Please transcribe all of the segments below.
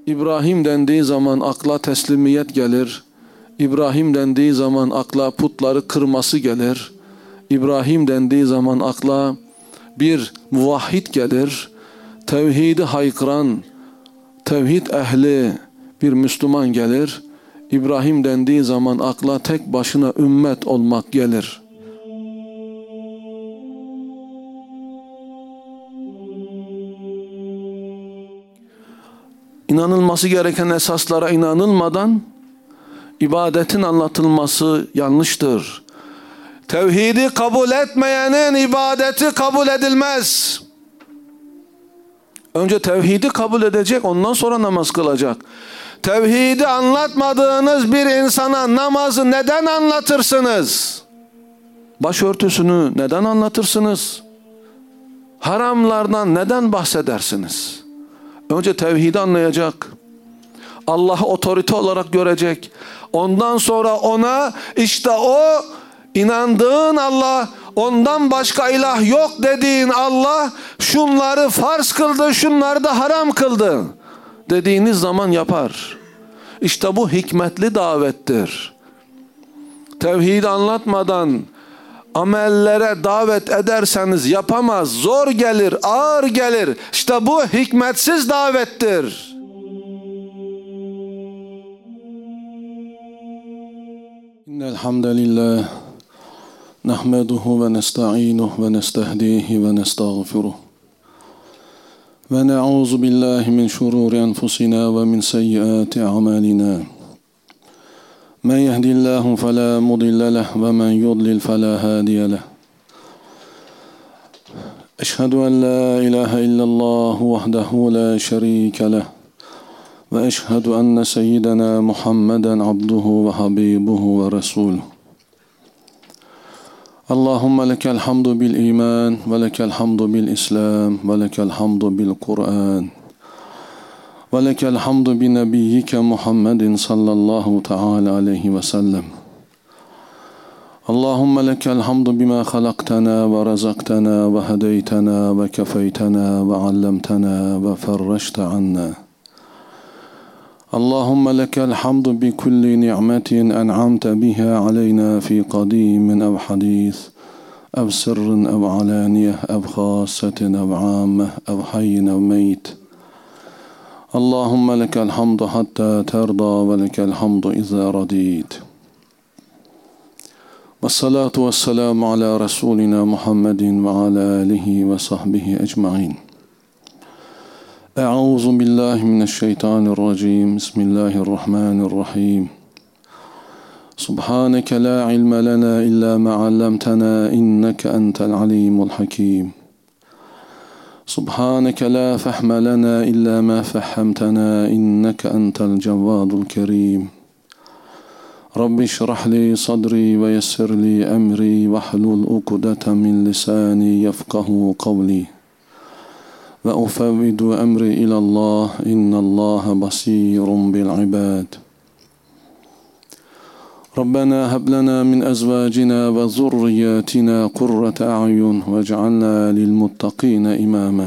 İbrahim dendiği zaman akla teslimiyet gelir. İbrahim dendiği zaman akla putları kırması gelir. İbrahim dendiği zaman akla bir muvahhid gelir. Tevhidi haykıran, tevhid ehli bir Müslüman gelir. İbrahim dendiği zaman akla tek başına ümmet olmak gelir. İnanılması gereken esaslara inanılmadan ibadetin anlatılması yanlıştır. Tevhidi kabul etmeyenin ibadeti kabul edilmez. Önce tevhidi kabul edecek, ondan sonra namaz kılacak. Tevhidi anlatmadığınız bir insana namazı neden anlatırsınız? Başörtüsünü neden anlatırsınız? Haramlardan neden bahsedersiniz? Önce tevhidi anlayacak. Allah'ı otorite olarak görecek. Ondan sonra ona işte o inandığın Allah, ondan başka ilah yok dediğin Allah şunları farz kıldı, şunları da haram kıldı dediğiniz zaman yapar. İşte bu hikmetli davettir. Tevhidi anlatmadan amellere davet ederseniz yapamaz, zor gelir, ağır gelir. İşte bu hikmetsiz davettir. İnnel hamdalillah nahmeduhu ve nesta'inuhu ve nestehdihi ve nestağfiruh. Ve na'uzu billahi min şururi enfusina ve min seyyiati a'malina. Men yehdillahu fela mudille leh ve men yudlil fela hadiye leh. Eşhedü en la ilahe illallah vahdehu la şerike leh. Ve eşhedü enne seyyidena Muhammeden abduhu ve habibuhu ve resuluhu. Allahümme lekel hamdu bil iman ve lekel hamdu bil islam ve lekel hamdu bil Kur'an. Ve lekel hamdu bi nebiyyike Muhammedin sallallahu teala aleyhi ve sellem. Allahümme lekel hamdu bima halaktana ve razaktana ve hedeytana ve kefeytana ve allemtana ve ferreşte anna. Allahümme lekel hamdu bi kulli ni'metin en'amte biha aleyna fi kadimin ev hadis, ev sirrin ev alaniyeh, ev khassetin ev ammeh, ev hayyin ev meyt. Allahümme lekel hamdu hatta terda ve lekel hamdu izâ radît. Vessalatu vesselamu ala Resulina Muhammedin ve ala alihi ve sahbihi ecma'in. Euzu billahi mineşşeytanirracim. Bismillahirrahmanirrahim. Subhaneke la ilme lena illa ma 'allamtana inneke entel alimul hakim. Subhaneke la fehme lena illa ma fehhemtena inneke entel cevvadul kerim. Rabbi şrah li sadri ve yessir li emri vahlul ukdeten min lisani yefkahu kavli. Ve ufevvidu emri ilallah innallaha basirun bil ibad. Rabbena heb lena min ezvacina ve zurriyatina kurrate a'yun vec'alna lil muttaqina imama.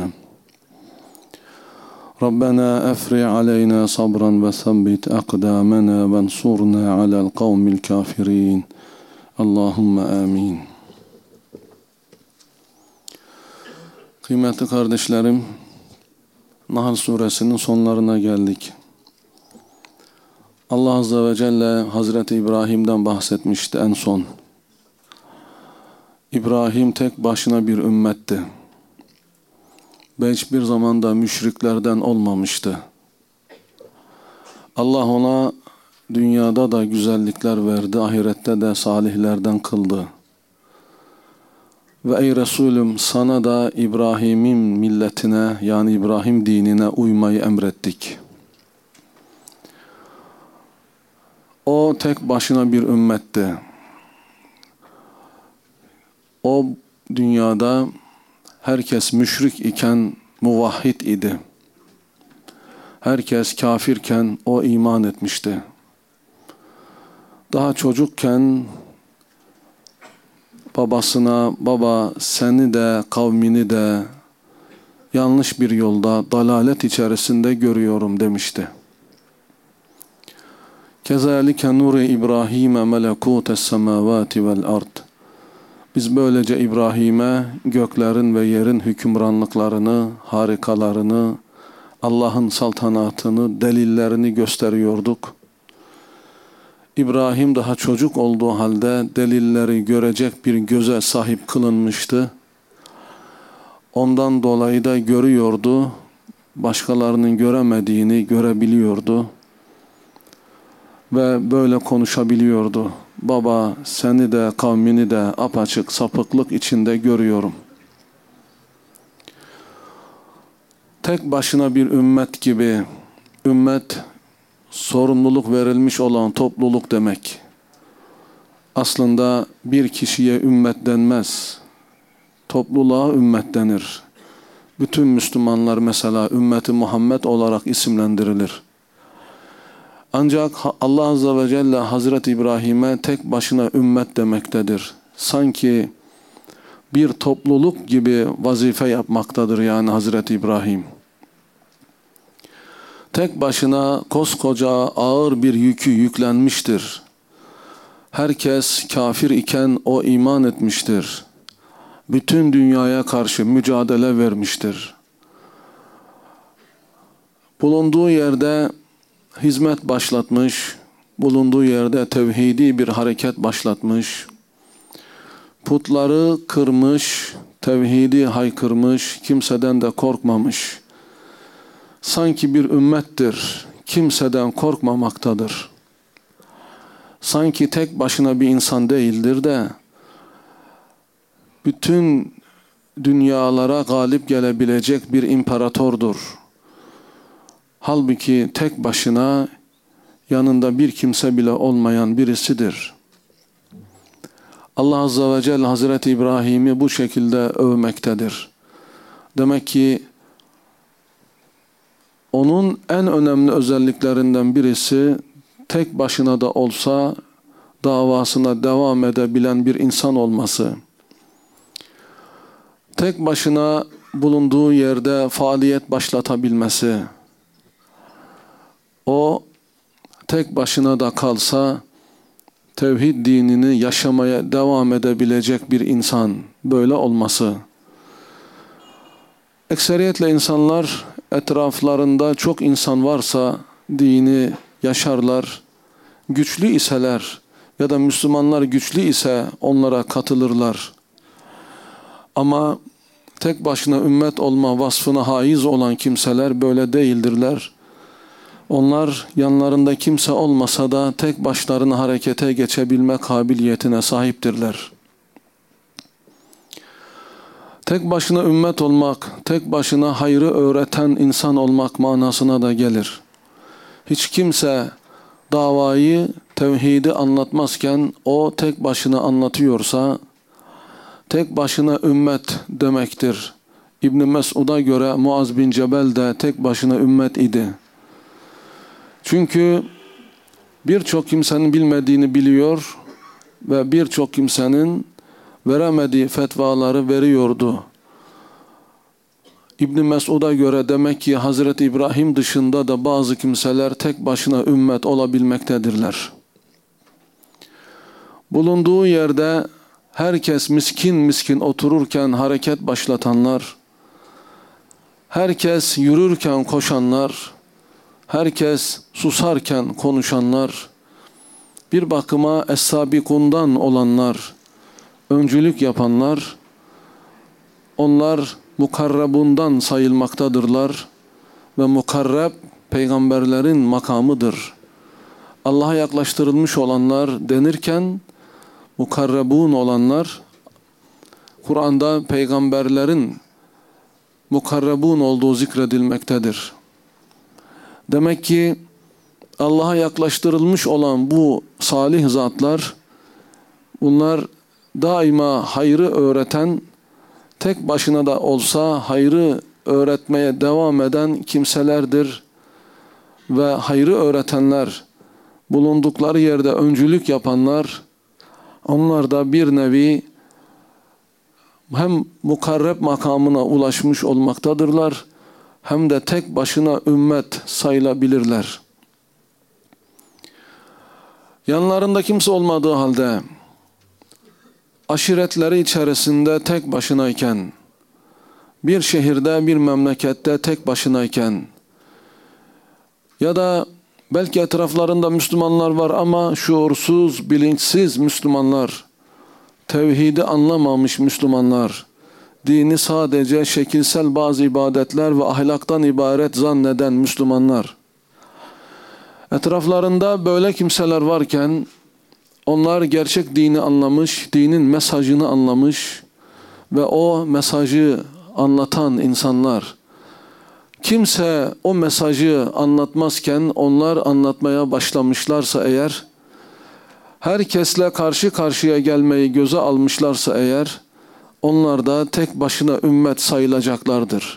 Rabbena efri aleyna sabran ve thabbit akdamana ve ensurna alel kavmil kafirin. Allahümme amin. Kıymetli kardeşlerim, Nahl suresinin sonlarına geldik. Allah Azze ve Celle Hazreti İbrahim'den bahsetmişti en son. İbrahim tek başına bir ümmetti. Ve hiçbir zamanda müşriklerden olmamıştı. Allah ona dünyada da güzellikler verdi, ahirette de salihlerden kıldı. Ve ey Resulüm sana da İbrahim'in milletine yani İbrahim dinine uymayı emrettik. O tek başına bir ümmetti. O dünyada herkes müşrik iken muvahhid idi. Herkes kafirken o iman etmişti. Daha çocukken babasına baba seni de kavmini de yanlış bir yolda dalalet içerisinde görüyorum demişti. Kezalike nuri İbrahim'e melekûtes semâvâti vel ard. Biz böylece İbrahim'e göklerin ve yerin hükümranlıklarını, harikalarını, Allah'ın saltanatını, delillerini gösteriyorduk. İbrahim daha çocuk olduğu halde delilleri görecek bir göze sahip kılınmıştı. Ondan dolayı da görüyordu, başkalarının göremediğini görebiliyordu. Ve böyle konuşabiliyordu. Baba, seni de kavmini de apaçık sapıklık içinde görüyorum. Tek başına bir ümmet gibi, ümmet sorumluluk verilmiş olan topluluk demek. Aslında bir kişiye ümmet denmez. Topluluğa ümmet denir. Bütün Müslümanlar mesela ümmeti Muhammed olarak isimlendirilir. Ancak Allah Azze ve Celle Hazreti İbrahim'e tek başına ümmet demektedir. Sanki bir topluluk gibi vazife yapmaktadır yani Hazreti İbrahim. Tek başına koskoca ağır bir yükü yüklenmiştir. Herkes kafir iken o iman etmiştir. Bütün dünyaya karşı mücadele vermiştir. Bulunduğu yerde hizmet başlatmış, bulunduğu yerde tevhidi bir hareket başlatmış, putları kırmış, tevhidi haykırmış, kimseden de korkmamış. Sanki bir ümmettir, kimseden korkmamaktadır. Sanki tek başına bir insan değildir de, bütün dünyalara galip gelebilecek bir imparatordur. Halbuki tek başına yanında bir kimse bile olmayan birisidir. Allah Azze ve Celle Hazreti İbrahim'i bu şekilde övmektedir. Demek ki onun en önemli özelliklerinden birisi tek başına da olsa davasına devam edebilen bir insan olması. Tek başına bulunduğu yerde faaliyet başlatabilmesi. O tek başına da kalsa tevhid dinini yaşamaya devam edebilecek bir insan, böyle olması. Ekseriyetle insanlar etraflarında çok insan varsa dini yaşarlar, güçlü iseler ya da Müslümanlar güçlü ise onlara katılırlar. Ama tek başına ümmet olma vasfına haiz olan kimseler böyle değildirler. Onlar yanlarında kimse olmasa da tek başlarına harekete geçebilme kabiliyetine sahiptirler. Tek başına ümmet olmak, tek başına hayrı öğreten insan olmak manasına da gelir. Hiç kimse davayı, tevhidi anlatmazken o tek başına anlatıyorsa, tek başına ümmet demektir. İbn Mesud'a göre Muaz bin Cebel de tek başına ümmet idi. Çünkü birçok kimsenin bilmediğini biliyor ve birçok kimsenin veremediği fetvaları veriyordu. İbn Mesud'a göre demek ki Hazreti İbrahim dışında da bazı kimseler tek başına ümmet olabilmektedirler. Bulunduğu yerde herkes miskin miskin otururken hareket başlatanlar, herkes yürürken koşanlar, herkes susarken konuşanlar, bir bakıma es-sabikundan olanlar, öncülük yapanlar, onlar mukarrabundan sayılmaktadırlar ve mukarrab peygamberlerin makamıdır. Allah'a yaklaştırılmış olanlar denirken mukarrabun olanlar Kur'an'da peygamberlerin mukarrabun olduğu zikredilmektedir. Demek ki Allah'a yaklaştırılmış olan bu salih zatlar, bunlar daima hayrı öğreten, tek başına da olsa hayrı öğretmeye devam eden kimselerdir. Ve hayrı öğretenler, bulundukları yerde öncülük yapanlar, onlar da bir nevi hem mukarreb makamına ulaşmış olmaktadırlar, hem de tek başına ümmet sayılabilirler. yanlarında kimse olmadığı halde, aşiretleri içerisinde tek başınayken, bir şehirde, bir memlekette tek başınayken ya da belki etraflarında Müslümanlar var ama şuursuz, bilinçsiz Müslümanlar, tevhidi anlamamış Müslümanlar, dini sadece şekilsel bazı ibadetler ve ahlaktan ibaret zanneden Müslümanlar. Etraflarında böyle kimseler varken onlar gerçek dini anlamış, dinin mesajını anlamış ve o mesajı anlatan insanlar. Kimse o mesajı anlatmazken onlar anlatmaya başlamışlarsa eğer, herkesle karşı karşıya gelmeyi göze almışlarsa eğer, onlar da tek başına ümmet sayılacaklardır.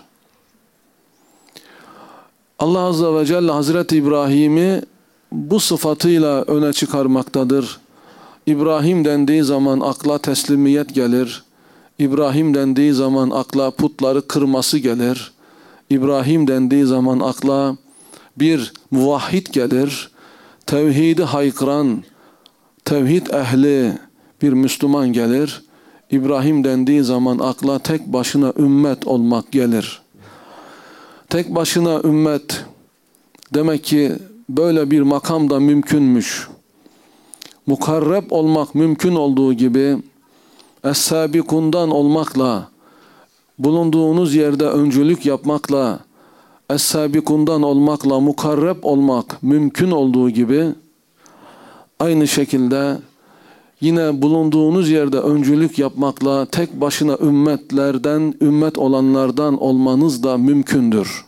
Allah Azze ve Celle Hazreti İbrahim'i bu sıfatıyla öne çıkarmaktadır. İbrahim dendiği zaman akla teslimiyet gelir. İbrahim dendiği zaman akla putları kırması gelir. İbrahim dendiği zaman akla bir muvahhid gelir. Tevhidi haykıran, tevhid ehli bir Müslüman gelir. İbrahim dendiği zaman akla tek başına ümmet olmak gelir. Tek başına ümmet demek ki böyle bir makam da mümkünmüş. Mukarreb olmak mümkün olduğu gibi Es-Sabikundan olmakla, bulunduğunuz yerde öncülük yapmakla, Es-Sabikundan olmakla mukarreb olmak mümkün olduğu gibi, aynı şekilde yine bulunduğunuz yerde öncülük yapmakla tek başına ümmetlerden, ümmet olanlardan olmanız da mümkündür.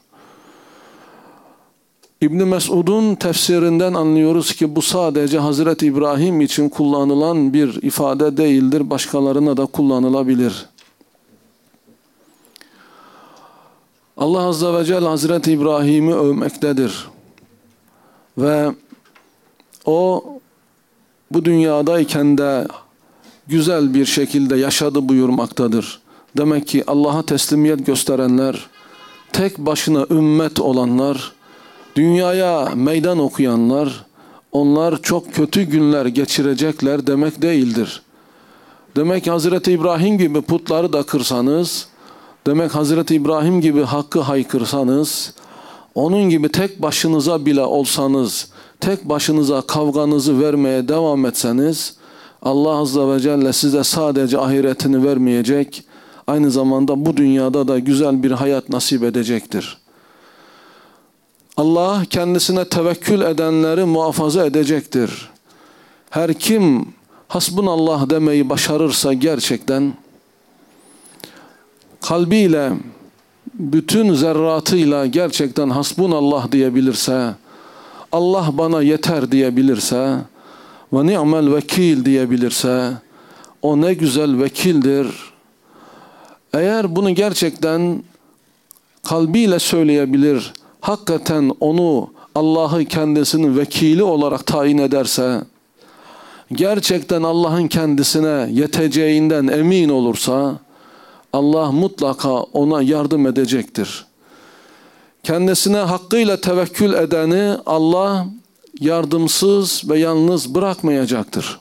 İbn Mesud'un tefsirinden anlıyoruz ki bu sadece Hazreti İbrahim için kullanılan bir ifade değildir, başkalarına da kullanılabilir. Allah Azze ve Celle Hazreti İbrahim'i övmektedir. Ve o bu dünyadayken de güzel bir şekilde yaşadı buyurmaktadır. Demek ki Allah'a teslimiyet gösterenler, tek başına ümmet olanlar, dünyaya meydan okuyanlar, onlar çok kötü günler geçirecekler demek değildir. Demek ki Hazreti İbrahim gibi putları da kırsanız, demek Hazreti İbrahim gibi hakkı haykırsanız, onun gibi tek başınıza bile olsanız, tek başınıza kavganızı vermeye devam etseniz, Allah Azze ve Celle size sadece ahiretini vermeyecek, aynı zamanda bu dünyada da güzel bir hayat nasip edecektir. Allah kendisine tevekkül edenleri muhafaza edecektir. Her kim hasbunallah demeyi başarırsa gerçekten, kalbiyle, bütün zerratıyla gerçekten hasbunallah diyebilirse, Allah bana yeter diyebilirse ve ni'mel vekil diyebilirse, o ne güzel vekildir. Eğer bunu gerçekten kalbiyle söyleyebilir, hakikaten onu Allah'ı kendisinin vekili olarak tayin ederse, gerçekten Allah'ın kendisine yeteceğinden emin olursa, Allah mutlaka ona yardım edecektir. Kendisine hakkıyla tevekkül edeni Allah yardımsız ve yalnız bırakmayacaktır.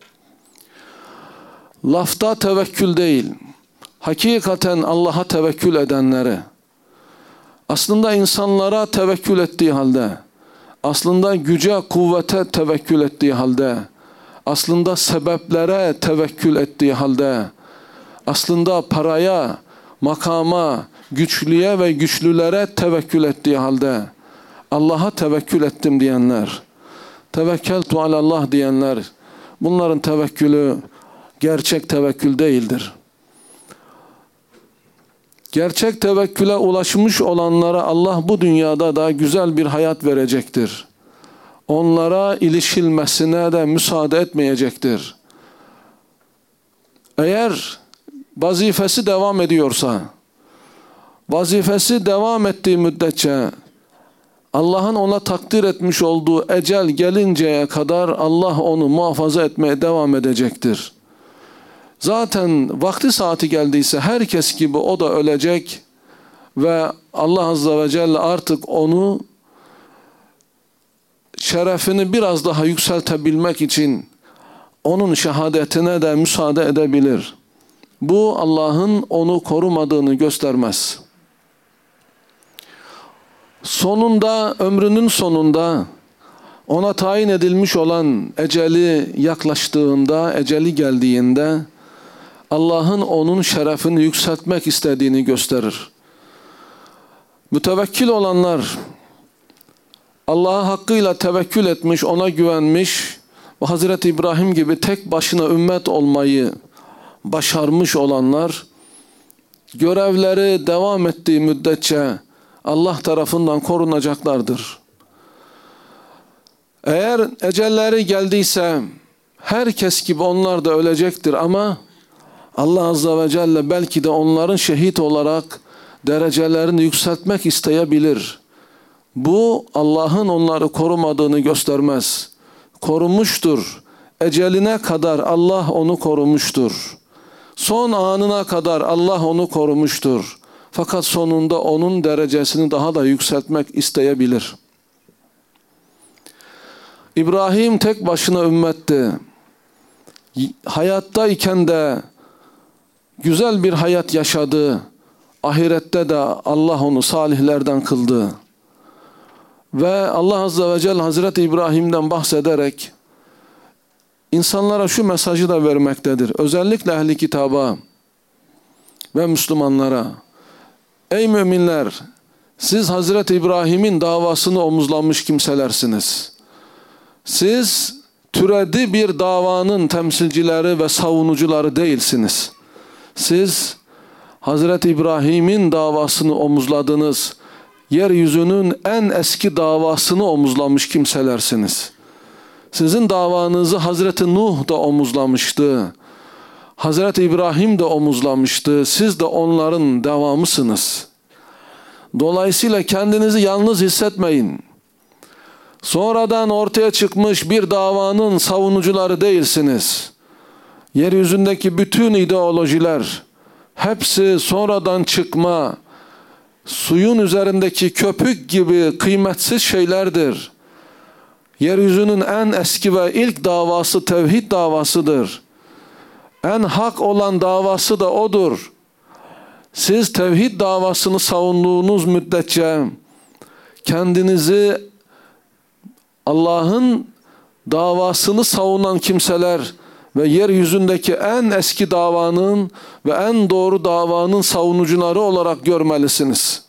Lafta tevekkül değil, hakikaten Allah'a tevekkül edenleri, aslında insanlara tevekkül ettiği halde, aslında güce, kuvvete tevekkül ettiği halde, aslında sebeplere tevekkül ettiği halde, aslında paraya, makama, güçlüye ve güçlülere tevekkül ettiği halde, Allah'a tevekkül ettim diyenler, tevekkeltu alallah diyenler, bunların tevekkülü gerçek tevekkül değildir. Gerçek tevekküle ulaşmış olanlara Allah bu dünyada da güzel bir hayat verecektir. Onlara ilişilmesine de müsaade etmeyecektir. Eğer vazifesi devam ediyorsa, vazifesi devam ettiği müddetçe, Allah'ın ona takdir etmiş olduğu ecel gelinceye kadar Allah onu muhafaza etmeye devam edecektir. Zaten vakti saati geldiyse herkes gibi o da ölecek ve Allah Azze ve Celle artık onu şerefini biraz daha yükseltebilmek için onun şehadetine de müsaade edebilir. Bu Allah'ın onu korumadığını göstermez. Sonunda, ömrünün sonunda ona tayin edilmiş olan eceli yaklaştığında, eceli geldiğinde Allah'ın onun şerefini yükseltmek istediğini gösterir. Mütevekkil olanlar, Allah'a hakkıyla tevekkül etmiş, ona güvenmiş ve Hazreti İbrahim gibi tek başına ümmet olmayı başarmış olanlar, görevleri devam ettiği müddetçe Allah tarafından korunacaklardır. Eğer ecelleri geldiyse herkes gibi onlar da ölecektir ama Allah Azze ve Celle belki de onların şehit olarak derecelerini yükseltmek isteyebilir. Bu Allah'ın onları korumadığını göstermez. Korumuştur. Eceline kadar Allah onu korumuştur. Son anına kadar Allah onu korumuştur. Fakat sonunda onun derecesini daha da yükseltmek isteyebilir. İbrahim tek başına ümmetti. Hayattayken de güzel bir hayat yaşadı. Ahirette de Allah onu salihlerden kıldı. Ve Allah Azze ve Celle Hazreti İbrahim'den bahsederek insanlara şu mesajı da vermektedir. Özellikle ehli kitaba ve Müslümanlara. Ey müminler! Siz Hazreti İbrahim'in davasını omuzlamış kimselersiniz. Siz türedi bir davanın temsilcileri ve savunucuları değilsiniz. Siz Hazreti İbrahim'in davasını omuzladınız. Yeryüzünün en eski davasını omuzlamış kimselersiniz. Sizin davanızı Hazreti Nuh da omuzlamıştı. Hazreti İbrahim de omuzlamıştı. Siz de onların devamısınız. Dolayısıyla kendinizi yalnız hissetmeyin. Sonradan ortaya çıkmış bir davanın savunucuları değilsiniz. Yeryüzündeki bütün ideolojiler hepsi sonradan çıkma, suyun üzerindeki köpük gibi kıymetsiz şeylerdir. Yeryüzünün en eski ve ilk davası tevhid davasıdır. En hak olan davası da odur. Siz tevhid davasını savunduğunuz müddetçe kendinizi Allah'ın davasını savunan kimseler ve yeryüzündeki en eski davanın ve en doğru davanın savunucuları olarak görmelisiniz.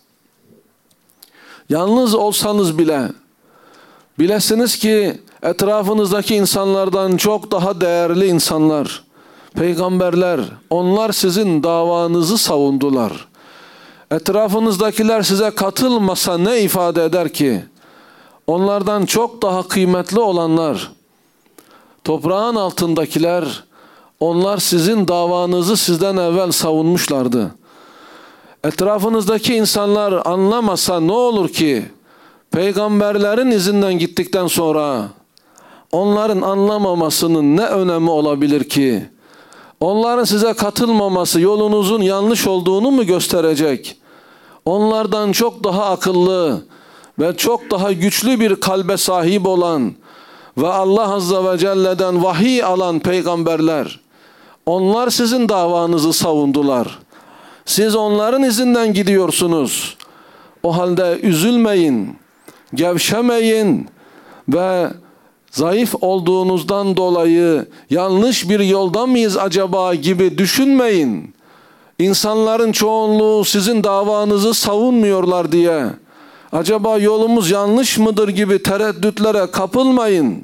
Yalnız olsanız bile bilesiniz ki etrafınızdaki insanlardan çok daha değerli insanlar, peygamberler, onlar sizin davanızı savundular. Etrafınızdakiler size katılmasa ne ifade eder ki? Onlardan çok daha kıymetli olanlar, toprağın altındakiler, onlar sizin davanızı sizden evvel savunmuşlardı. Etrafınızdaki insanlar anlamasa ne olur ki? Peygamberlerin izinden gittikten sonra onların anlamamasının ne önemi olabilir ki? Onların size katılmaması yolunuzun yanlış olduğunu mu gösterecek? Onlardan çok daha akıllı ve çok daha güçlü bir kalbe sahip olan ve Allah Azze ve Celle'den vahiy alan peygamberler, onlar sizin davanızı savundular. Siz onların izinden gidiyorsunuz. O halde üzülmeyin, gevşemeyin ve zayıf olduğunuzdan dolayı yanlış bir yolda mıyız acaba gibi düşünmeyin. İnsanların çoğunluğu sizin davanızı savunmuyorlar diye acaba yolumuz yanlış mıdır gibi tereddütlere kapılmayın.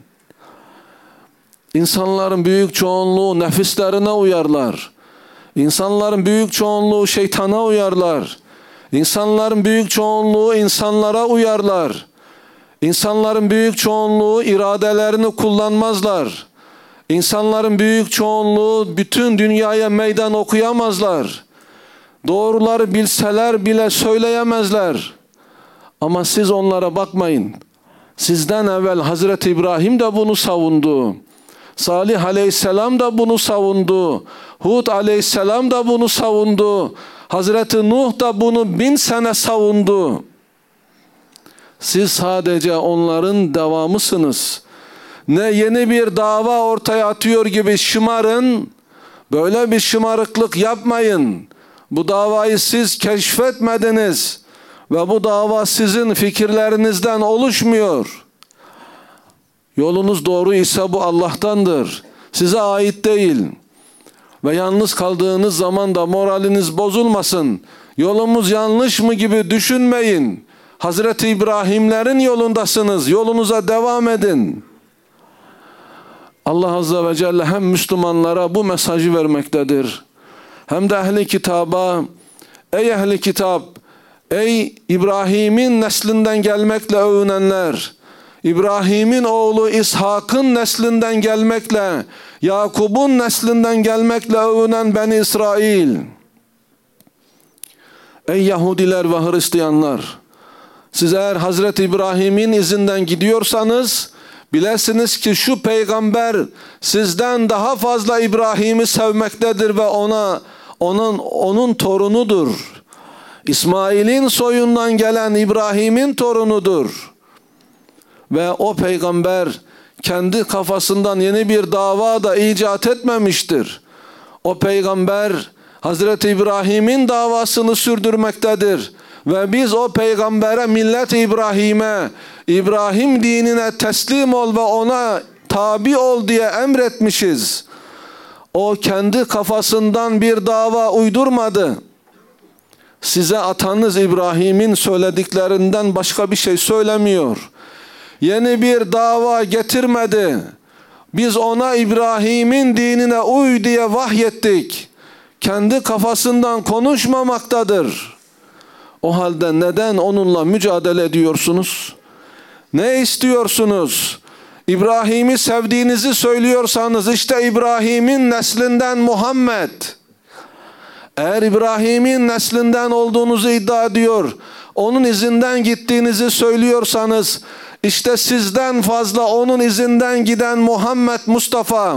İnsanların büyük çoğunluğu nefislerine uyarlar. İnsanların büyük çoğunluğu şeytana uyarlar. İnsanların büyük çoğunluğu insanlara uyarlar. İnsanların büyük çoğunluğu iradelerini kullanmazlar. İnsanların büyük çoğunluğu bütün dünyaya meydan okuyamazlar. Doğruları bilseler bile söyleyemezler. Ama siz onlara bakmayın. Sizden evvel Hazreti İbrahim de bunu savundu. Salih Aleyhisselam da bunu savundu. Hud Aleyhisselam da bunu savundu. Hazreti Nuh da bunu 1000 sene savundu. Siz sadece onların devamısınız. Ne yeni bir dava ortaya atıyor gibi şımarın. Böyle bir şımarıklık yapmayın. Bu davayı siz keşfetmediniz. Ve bu dava sizin fikirlerinizden oluşmuyor. Yolunuz doğru ise bu Allah'tandır. Size ait değil. Ve yalnız kaldığınız zaman da moraliniz bozulmasın. Yolumuz yanlış mı gibi düşünmeyin. Hazreti İbrahimlerin yolundasınız. Yolunuza devam edin. Allah Azze ve Celle hem Müslümanlara bu mesajı vermektedir. Hem de ehli kitaba, ey ehli kitap, ey İbrahim'in neslinden gelmekle övünenler, İbrahim'in oğlu İshak'ın neslinden gelmekle, Yakub'un neslinden gelmekle övünen Beni İsrail. Ey Yahudiler ve Hristiyanlar, siz eğer Hazreti İbrahim'in izinden gidiyorsanız, bilesiniz ki şu peygamber sizden daha fazla İbrahim'i sevmektedir ve onun torunudur. İsmail'in soyundan gelen İbrahim'in torunudur. Ve o peygamber kendi kafasından yeni bir dava da icat etmemiştir. O peygamber Hazreti İbrahim'in davasını sürdürmektedir. Ve biz o peygambere, millet-i İbrahim'e, İbrahim dinine teslim ol ve ona tabi ol diye emretmişiz. O kendi kafasından bir dava uydurmadı. Size atanız İbrahim'in söylediklerinden başka bir şey söylemiyor. Yeni bir dava getirmedi. Biz ona İbrahim'in dinine uy diye vahyettik. Kendi kafasından konuşmamaktadır. O halde neden onunla mücadele ediyorsunuz? Ne istiyorsunuz? İbrahim'i sevdiğinizi söylüyorsanız işte İbrahim'in neslinden Muhammed. Eğer İbrahim'in neslinden olduğunuzu iddia ediyor, onun izinden gittiğinizi söylüyorsanız işte sizden fazla onun izinden giden Muhammed Mustafa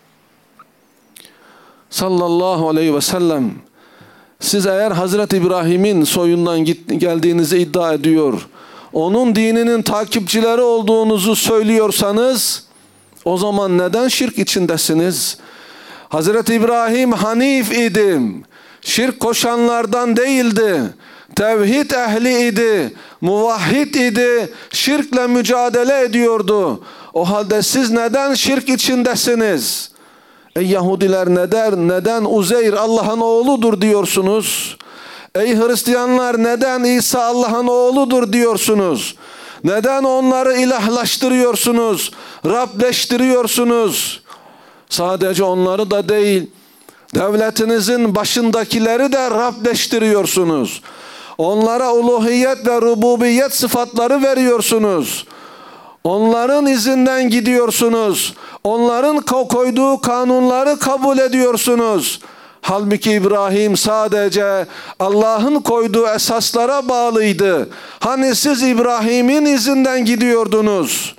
sallallahu aleyhi ve sellem. Siz eğer Hazreti İbrahim'in soyundan geldiğinizi iddia ediyor, onun dininin takipçileri olduğunuzu söylüyorsanız, o zaman neden şirk içindesiniz? Hazreti İbrahim Hanif idi. Şirk koşanlardan değildi. Tevhid ehli idi. Muvahhid idi. Şirkle mücadele ediyordu. O halde siz neden şirk içindesiniz? Ey Yahudiler, neden Uzeyr Allah'ın oğludur diyorsunuz? Ey Hristiyanlar, neden İsa Allah'ın oğludur diyorsunuz? Neden onları ilahlaştırıyorsunuz? Rableştiriyorsunuz? Sadece onları da değil, devletinizin başındakileri de Rableştiriyorsunuz. Onlara uluhiyet ve rububiyet sıfatları veriyorsunuz. Onların izinden gidiyorsunuz. Onların koyduğu kanunları kabul ediyorsunuz. Halbuki İbrahim sadece Allah'ın koyduğu esaslara bağlıydı. Hani siz İbrahim'in izinden gidiyordunuz?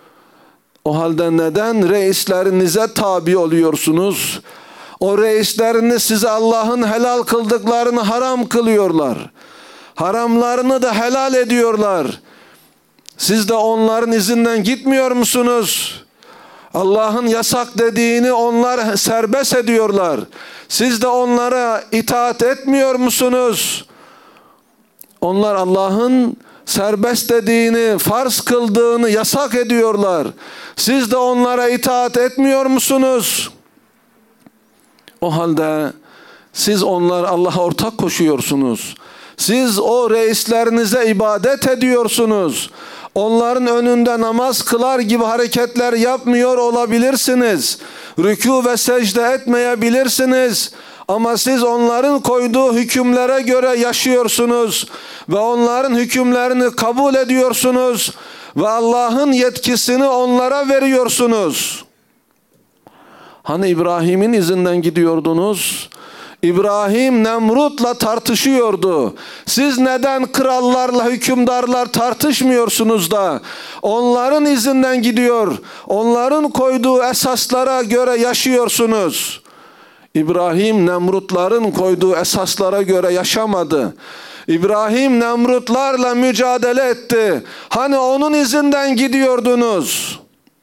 O halde neden reislerinize tabi oluyorsunuz? O reisleriniz size Allah'ın helal kıldıklarını haram kılıyorlar. Haramlarını da helal ediyorlar. Siz de onların izinden gitmiyor musunuz? Allah'ın yasak dediğini onlar serbest ediyorlar. Siz de onlara itaat etmiyor musunuz? Onlar Allah'ın serbest dediğini, farz kıldığını yasak ediyorlar. Siz de onlara itaat etmiyor musunuz? O halde siz Allah'a ortak koşuyorsunuz. Siz o reislerinize ibadet ediyorsunuz. Onların önünde namaz kılar gibi hareketler yapmıyor olabilirsiniz. Rükû ve secde etmeyebilirsiniz. Ama siz onların koyduğu hükümlere göre yaşıyorsunuz. Ve onların hükümlerini kabul ediyorsunuz. Ve Allah'ın yetkisini onlara veriyorsunuz. Hani İbrahim'in izinden gidiyordunuz? İbrahim Nemrut'la tartışıyordu. Siz neden krallarla, hükümdarlar tartışmıyorsunuz da onların izinden gidiyor, onların koyduğu esaslara göre yaşıyorsunuz? İbrahim Nemrutların koyduğu esaslara göre yaşamadı. İbrahim Nemrutlarla mücadele etti. Hani onun izinden gidiyordunuz?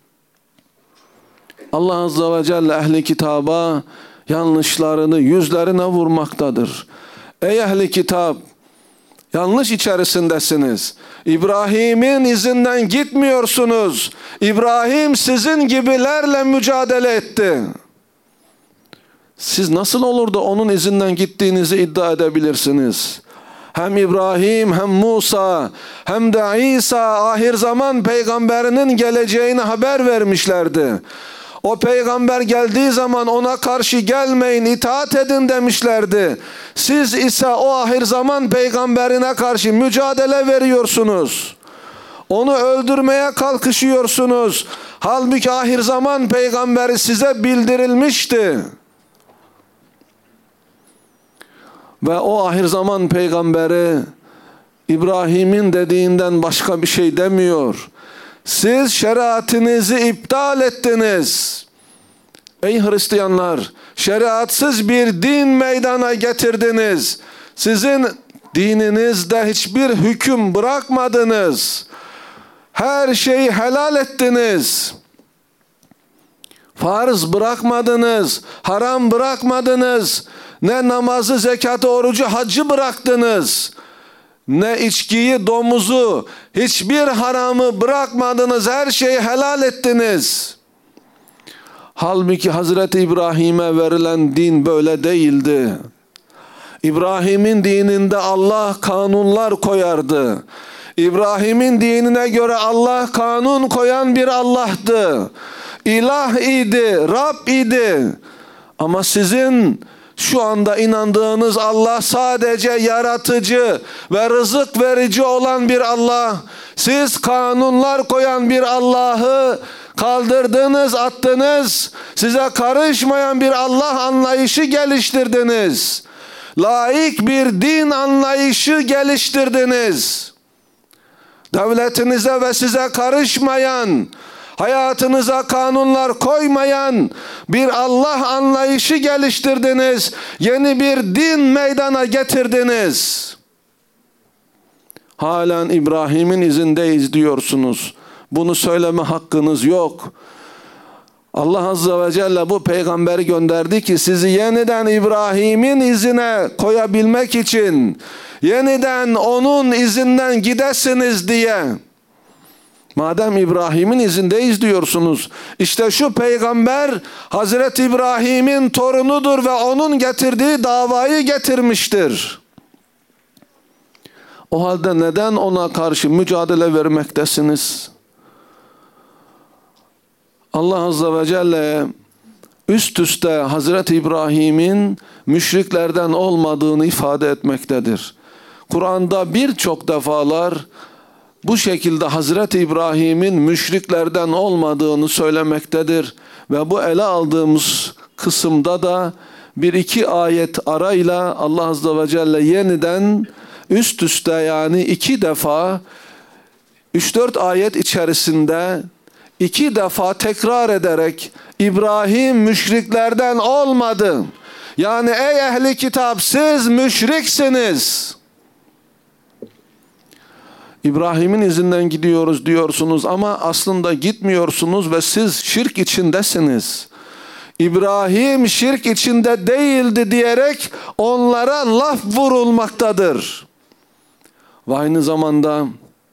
Allah Azze ve Celle ehli kitaba yanlışlarını yüzlerine vurmaktadır. Ey ehli kitap, yanlış içerisindesiniz. İbrahim'in izinden gitmiyorsunuz. İbrahim sizin gibilerle mücadele etti. Siz nasıl olur da onun izinden gittiğinizi iddia edebilirsiniz? Hem İbrahim hem Musa hem de İsa ahir zaman peygamberinin geleceğini haber vermişlerdi. O peygamber geldiği zaman ona karşı gelmeyin, itaat edin demişlerdi. Siz ise o ahir zaman peygamberine karşı mücadele veriyorsunuz. Onu öldürmeye kalkışıyorsunuz. Halbuki ahir zaman peygamberi size bildirilmişti. Ve o ahir zaman peygamberi İbrahim'in dediğinden başka bir şey demiyor. Siz şeriatınızı iptal ettiniz. Ey Hristiyanlar, şeriatsız bir din meydana getirdiniz. Sizin dininizde hiçbir hüküm bırakmadınız. Her şeyi helal ettiniz. Farz bırakmadınız, haram bırakmadınız. Ne namazı, zekatı, orucu, haccı bıraktınız. Ne içkiyi, domuzu, hiçbir haramı bırakmadınız. Her şeyi helal ettiniz. Halbuki Hazreti İbrahim'e verilen din böyle değildi. İbrahim'in dininde Allah kanunlar koyardı. İbrahim'in dinine göre Allah kanun koyan bir Allah'tı. İlah idi, Rab idi. Ama sizin şu anda inandığınız Allah sadece yaratıcı ve rızık verici olan bir Allah. Siz kanunlar koyan bir Allah'ı kaldırdınız, attınız. Size karışmayan bir Allah anlayışı geliştirdiniz. Laik bir din anlayışı geliştirdiniz. Devletinize ve size karışmayan, hayatınıza kanunlar koymayan bir Allah anlayışı geliştirdiniz. Yeni bir din meydana getirdiniz. Halen İbrahim'in izindeyiz diyorsunuz. Bunu söyleme hakkınız yok. Allah Azze ve Celle bu peygamberi gönderdi ki sizi yeniden İbrahim'in izine koyabilmek için, yeniden onun izinden gidesiniz diye. Madem İbrahim'in izindeyiz diyorsunuz, işte şu peygamber Hazreti İbrahim'in torunudur ve onun getirdiği davayı getirmiştir. O halde neden ona karşı mücadele vermektesiniz? Allah Azze ve Celle üst üste Hazreti İbrahim'in müşriklerden olmadığını ifade etmektedir. Kur'an'da birçok defalar bu şekilde Hazreti İbrahim'in müşriklerden olmadığını söylemektedir. Ve bu ele aldığımız kısımda da bir iki ayet arayla Allah Azze ve Celle yeniden üst üste, yani iki defa 3-4 ayet içerisinde iki defa tekrar ederek İbrahim müşriklerden olmadı. Yani ey ehli kitap, siz müşriksiniz. İbrahim'in izinden gidiyoruz diyorsunuz ama aslında gitmiyorsunuz ve siz şirk içindesiniz. İbrahim şirk içinde değildi diyerek onlara laf vurulmaktadır. Ve aynı zamanda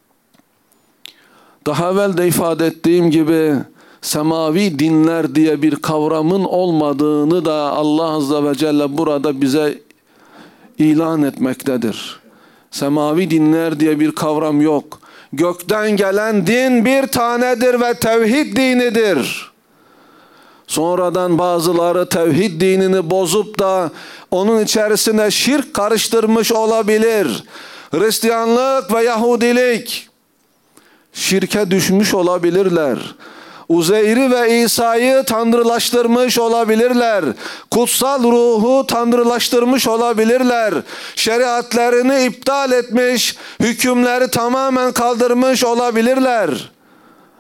daha evvel de ifade ettiğim gibi semavi dinler diye bir kavramın olmadığını da Allah Azze ve Celle burada bize ilan etmektedir. Semavi dinler diye bir kavram yok. Gökten gelen din bir tanedir ve tevhid dinidir. Sonradan bazıları tevhid dinini bozup da onun içerisine şirk karıştırmış olabilir. Hristiyanlık ve Yahudilik şirke düşmüş olabilirler. Uzeyr'i ve İsa'yı tanrılaştırmış olabilirler. Kutsal ruhu tanrılaştırmış olabilirler. Şeriatlarını iptal etmiş, hükümleri tamamen kaldırmış olabilirler.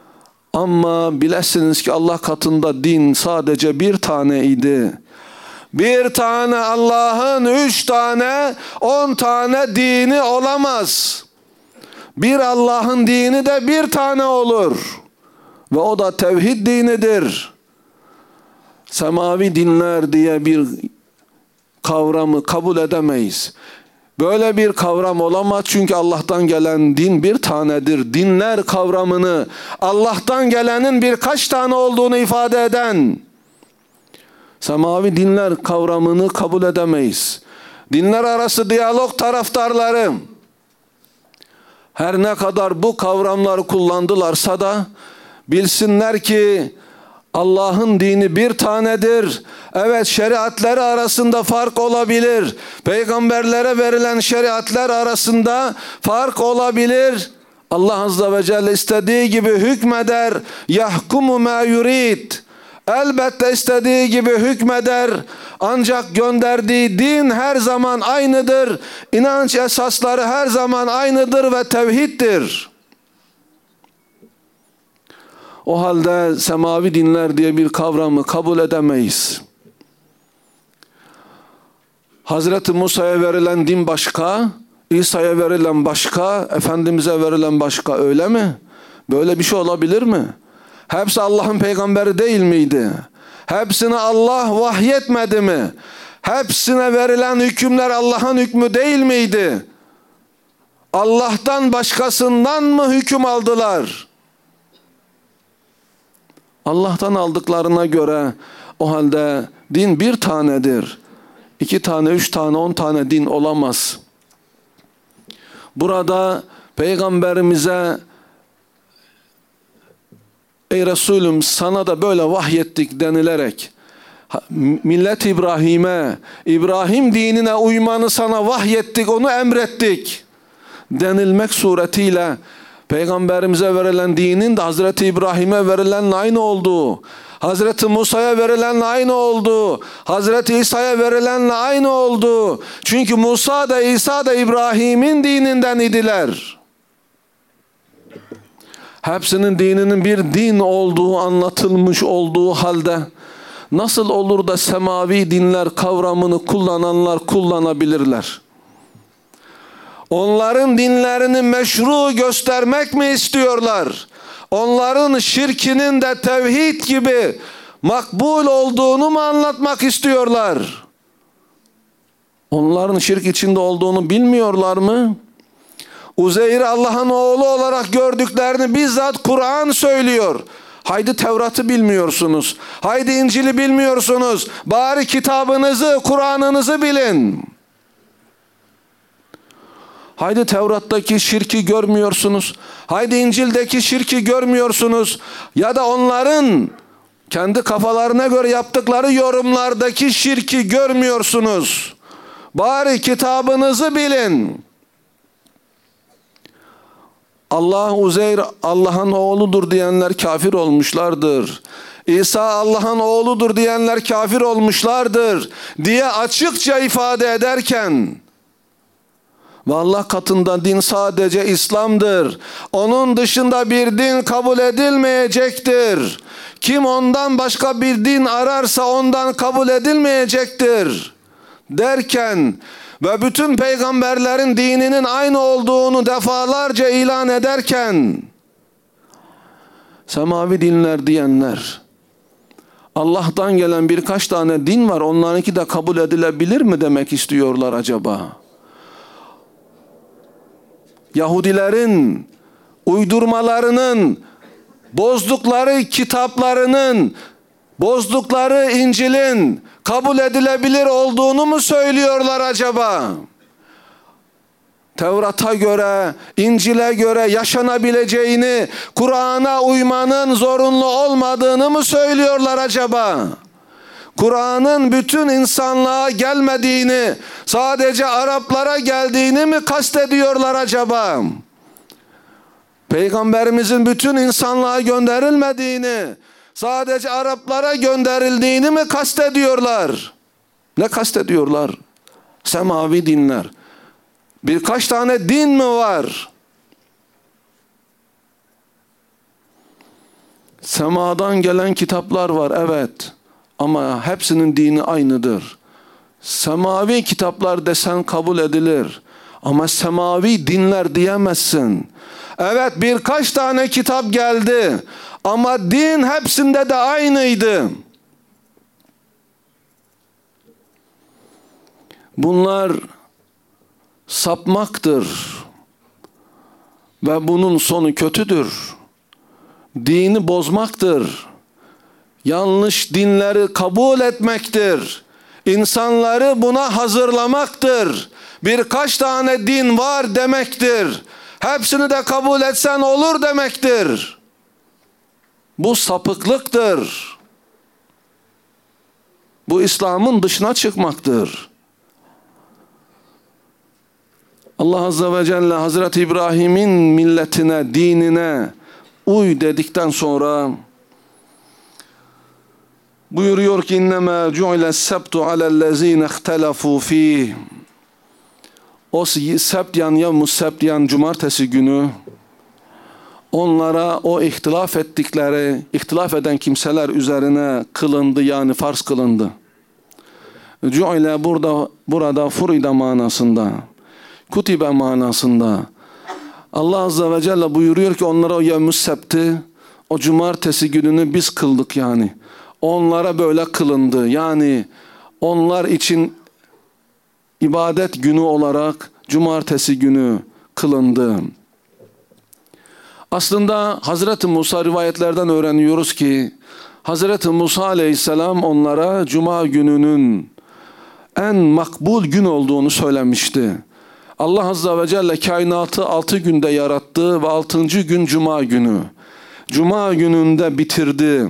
Ama bilesiniz ki Allah katında din sadece bir taneydi. Bir tane Allah'ın 3 tane, 10 tane dini olamaz. Bir Allah'ın dini de bir tane olur. Ve o da tevhid dinidir. Semavi dinler diye bir kavramı kabul edemeyiz. Böyle bir kavram olamaz çünkü Allah'tan gelen din bir tanedir. Dinler kavramını Allah'tan gelenin birkaç tane olduğunu ifade eden semavi dinler kavramını kabul edemeyiz. Dinler arası diyalog taraftarları her ne kadar bu kavramları kullandılarsa da bilsinler ki Allah'ın dini bir tanedir. Evet, şeriatları arasında fark olabilir. Peygamberlere verilen şeriatlar arasında fark olabilir. Allah Azze ve Celle istediği gibi hükmeder. Yahkumu ma yurid. Elbette istediği gibi hükmeder. Ancak gönderdiği din her zaman aynıdır. İnanç esasları her zaman aynıdır ve tevhiddir. O halde semavi dinler diye bir kavramı kabul edemeyiz. Hazreti Musa'ya verilen din başka, İsa'ya verilen başka, Efendimiz'e verilen başka, öyle mi? Böyle bir şey olabilir mi? Hepsi Allah'ın peygamberi değil miydi? Hepsine Allah vahyetmedi mi? Hepsine verilen hükümler Allah'ın hükmü değil miydi? Allah'tan başkasından mı hüküm aldılar? Allah'tan aldıklarına göre o halde din bir tanedir. 2 tane, 3 tane, 10 tane din olamaz. Burada Peygamberimize ey Resulüm sana da böyle vahyettik denilerek millet İbrahim'e, İbrahim dinine uymanı sana vahyettik, onu emrettik denilmek suretiyle Peygamberimize verilen dinin de Hazreti İbrahim'e verilenle aynı olduğu, Hazreti Musa'ya verilenle aynı olduğu, Hazreti İsa'ya verilenle aynı olduğu. Çünkü Musa da İsa da İbrahim'in dininden idiler. Hepsinin dininin bir din olduğu anlatılmış olduğu halde nasıl olur da semavi dinler kavramını kullananlar kullanabilirler? Onların dinlerini meşru göstermek mi istiyorlar? Onların şirkinin de tevhid gibi makbul olduğunu mu anlatmak istiyorlar? Onların şirk içinde olduğunu bilmiyorlar mı? Uzeyr'i Allah'ın oğlu olarak gördüklerini bizzat Kur'an söylüyor. Haydi Tevrat'ı bilmiyorsunuz. Haydi İncil'i bilmiyorsunuz. Bari kitabınızı, Kur'an'ınızı bilin. Haydi Tevrat'taki şirki görmüyorsunuz. Haydi İncil'deki şirki görmüyorsunuz. Ya da onların kendi kafalarına göre yaptıkları yorumlardaki şirki görmüyorsunuz. Bari kitabınızı bilin. Allah Uzeyr Allah'ın oğludur diyenler kafir olmuşlardır. İsa Allah'ın oğludur diyenler kafir olmuşlardır diye açıkça ifade ederken ve Allah katında din sadece İslam'dır. Onun dışında bir din kabul edilmeyecektir. Kim ondan başka bir din ararsa ondan kabul edilmeyecektir derken ve bütün peygamberlerin dininin aynı olduğunu defalarca ilan ederken semavi dinler diyenler Allah'tan gelen birkaç tane din var, onlarınki de kabul edilebilir mi demek istiyorlar acaba? Yahudilerin uydurmalarının, bozdukları kitaplarının, bozdukları İncil'in kabul edilebilir olduğunu mu söylüyorlar acaba? Tevrat'a göre, İncil'e göre yaşanabileceğini, Kur'an'a uymanın zorunlu olmadığını mı söylüyorlar acaba? Kur'an'ın bütün insanlığa gelmediğini, sadece Araplara geldiğini mi kastediyorlar acaba? Peygamberimizin bütün insanlığa gönderilmediğini, sadece Araplara gönderildiğini mi kastediyorlar? Ne kastediyorlar? Semavi dinler. Birkaç tane din mi var? Semadan gelen kitaplar var, evet. Ama hepsinin dini aynıdır. Semavi kitaplar desen kabul edilir. Ama semavi dinler diyemezsin. Evet, birkaç tane kitap geldi. Ama din hepsinde de aynıydı. Bunlar sapmaktır. Ve bunun sonu kötüdür. Dini bozmaktır. Yanlış dinleri kabul etmektir. İnsanları buna hazırlamaktır. Birkaç tane din var demektir. Hepsini de kabul etsen olur demektir. Bu sapıklıktır. Bu İslam'ın dışına çıkmaktır. Allah Azze ve Celle Hazreti İbrahim'in milletine, dinine uy dedikten sonra buyuruyor ki innema cu'ile sebtu alellezine ihtelafu fih. O sebt yevmus sebt cumartesi günü onlara o ihtilaf eden kimseler üzerine kılındı, yani farz kılındı. Cu'ile burada furida manasında, kutibe manasında. Allah Azze ve Celle buyuruyor ki onlara o yevmus sebti, o cumartesi gününü biz kıldık yani. Onlara böyle kılındı. Yani onlar için ibadet günü olarak cumartesi günü kılındı. Aslında Hazreti Musa, rivayetlerden öğreniyoruz ki Hazreti Musa aleyhisselam onlara cuma gününün en makbul gün olduğunu söylemişti. Allah Azze ve Celle kainatı 6 günde yarattı ve 6. gün cuma günü. Cuma gününde bitirdi.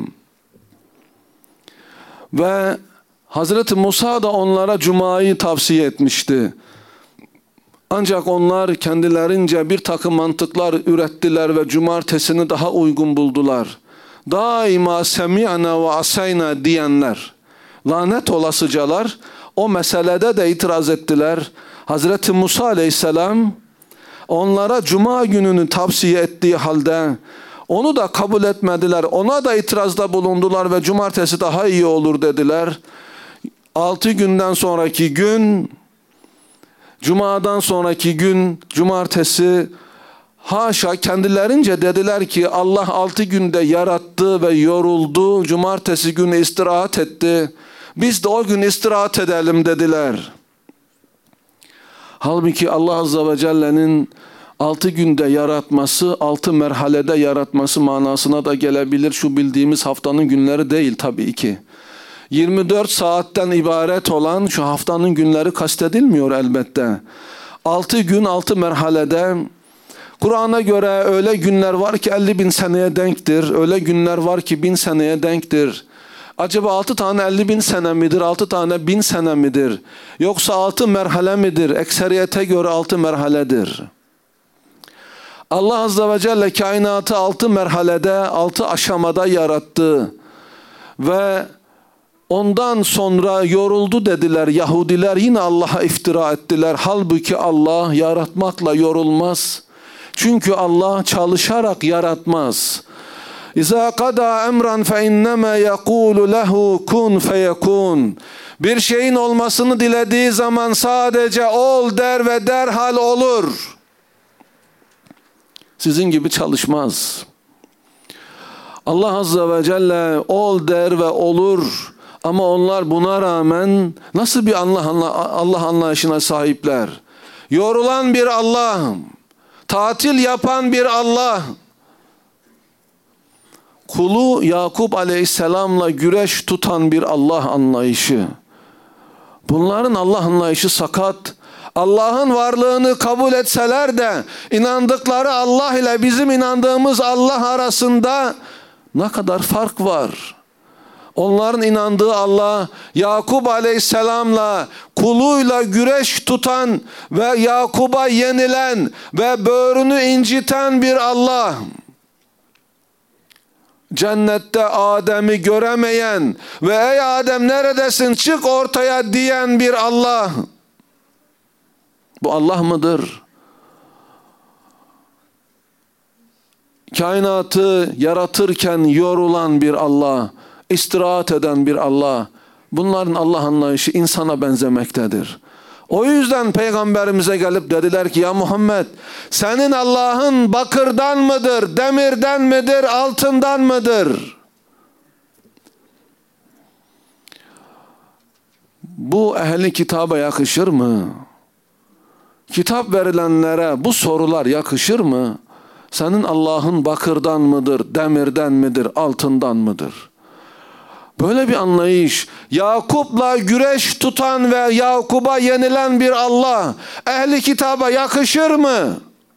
Ve Hazreti Musa da onlara cumayı tavsiye etmişti. Ancak onlar kendilerince bir takım mantıklar ürettiler ve cumartesini daha uygun buldular. Daima semi'na ve asayna diyenler, lanet olasıcalar, o meselede de itiraz ettiler. Hazreti Musa aleyhisselam onlara cuma gününü tavsiye ettiği halde onu da kabul etmediler. Ona da itirazda bulundular ve cumartesi daha iyi olur dediler. 6 günden sonraki gün, cumadan sonraki gün cumartesi, haşa, kendilerince dediler ki Allah 6 günde yarattı ve yoruldu. Cumartesi günü istirahat etti. Biz de o gün istirahat edelim dediler. Halbuki Allah Azze ve Celle'nin 6 günde yaratması, 6 merhalede yaratması manasına da gelebilir. Şu bildiğimiz haftanın günleri değil tabii ki. 24 saatten ibaret olan şu haftanın günleri kastedilmiyor elbette. 6 gün 6 merhalede. Kur'an'a göre öyle günler var ki 50.000 seneye denktir. Öyle günler var ki 1000 seneye denktir. Acaba 6 tane 50.000 sene midir? 6 tane 1000 sene midir? Yoksa 6 merhale midir? Ekseriyete göre 6 merhaledir. Allah Azze ve Celle kainatı 6 merhalede, 6 aşamada yarattı. Ve ondan sonra yoruldu dediler Yahudiler, yine Allah'a iftira ettiler. Halbuki Allah yaratmakla yorulmaz. Çünkü Allah çalışarak yaratmaz. İza qada emran fe innema yekulu lehu kun feyekun. Bir şeyin olmasını dilediği zaman sadece ol der ve derhal olur. Sizin gibi çalışmaz. Allah Azze ve Celle ol der ve olur. Ama onlar buna rağmen nasıl bir Allah anlayışına sahipler? Yorulan bir Allah, tatil yapan bir Allah, kulu Yakup Aleyhisselam'la güreş tutan bir Allah anlayışı. Bunların Allah anlayışı sakat. Allah'ın varlığını kabul etseler de inandıkları Allah ile bizim inandığımız Allah arasında ne kadar fark var? Onların inandığı Allah, Yakup Aleyhisselam'la, kuluyla güreş tutan ve Yakup'a yenilen ve böğrünü inciten bir Allah. Cennette Adem'i göremeyen ve ey Adem neredesin çık ortaya diyen bir Allah. Bu Allah mıdır? Kainatı yaratırken yorulan bir Allah, istirahat eden bir Allah, Bunların Allah anlayışı insana benzemektedir. O yüzden peygamberimize gelip dediler ki ya Muhammed, senin Allah'ın bakırdan mıdır, demirden midir, altından mıdır? Bu ehli kitaba yakışır mı? Kitap verilenlere bu sorular yakışır mı? Senin Allah'ın bakırdan mıdır, demirden midir, altından mıdır? Böyle bir anlayış, Yakup'la güreş tutan ve Yakup'a yenilen bir Allah, ehli kitaba yakışır mı?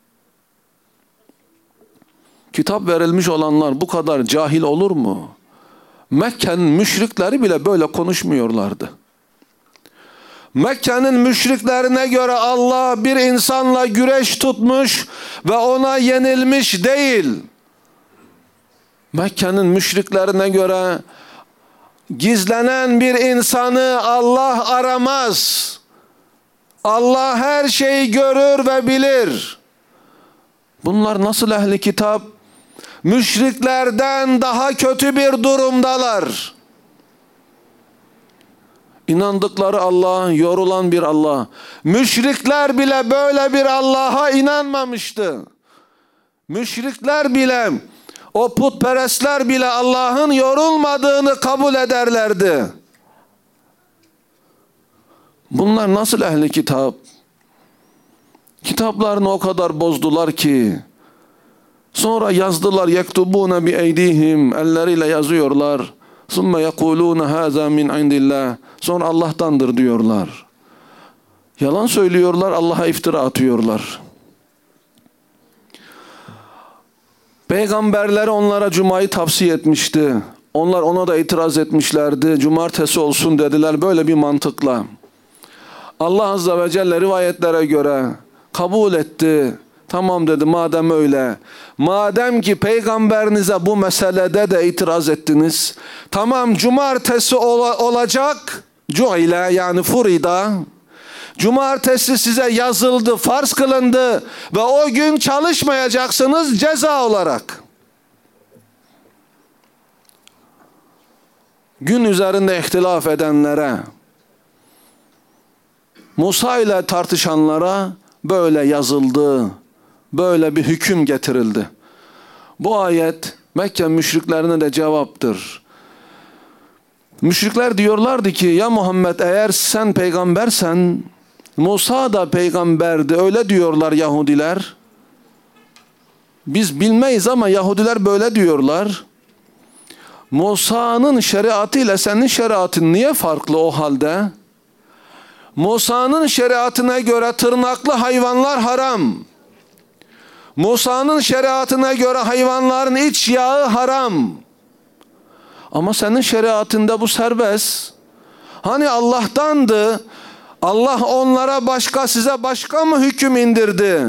Kitap verilmiş olanlar bu kadar cahil olur mu? Mekke'nin müşrikleri bile böyle konuşmuyorlardı. Mekke'nin müşriklerine göre Allah bir insanla güreş tutmuş ve ona yenilmiş değil. Mekke'nin müşriklerine göre gizlenen bir insanı Allah aramaz. Allah her şeyi görür ve bilir. Bunlar nasıl ehli kitap? Müşriklerden daha kötü bir durumdalar. İnandıkları Allah yorulan bir Allah. Müşrikler bile böyle bir Allah'a inanmamıştı. Müşrikler bile, o putperestler bile Allah'ın yorulmadığını kabul ederlerdi. Bunlar nasıl ehli kitap? Kitaplarını o kadar bozdular ki sonra yazdılar, yektubuna bi eydihim, elleriyle yazıyorlar. Sümme yekulûne hâzâ min indillah, sonra Allah'tandır diyorlar. Yalan söylüyorlar, Allah'a iftira atıyorlar. Peygamberler onlara cumayı tavsiye etmişti. Onlar ona da itiraz etmişlerdi. Cumartesi olsun dediler böyle bir mantıkla. Allah Azze ve Celle rivayetlere göre kabul etti. Tamam dedi, madem öyle. Madem ki peygamberinize bu meselede de itiraz ettiniz. Tamam, cumartesi olacak. Cu'ile yani furida. Cumartesi size yazıldı, farz kılındı ve o gün çalışmayacaksınız ceza olarak. Gün üzerinde ihtilaf edenlere, Musa ile tartışanlara böyle yazıldı. Böyle bir hüküm getirildi. Bu ayet Mekke müşriklerine de cevaptır. Müşrikler diyorlardı ki ya Muhammed, eğer sen peygambersen Musa da peygamberdi, öyle diyorlar Yahudiler. Biz bilmeyiz ama Yahudiler böyle diyorlar. Musa'nın şeriatı ile senin şeriatın niye farklı o halde? Musa'nın şeriatına göre tırnaklı hayvanlar haram. Musa'nın şeriatına göre hayvanların iç yağı haram. Ama senin şeriatında bu serbest. Hani Allah'tandı. Allah onlara başka, size başka mı hüküm indirdi?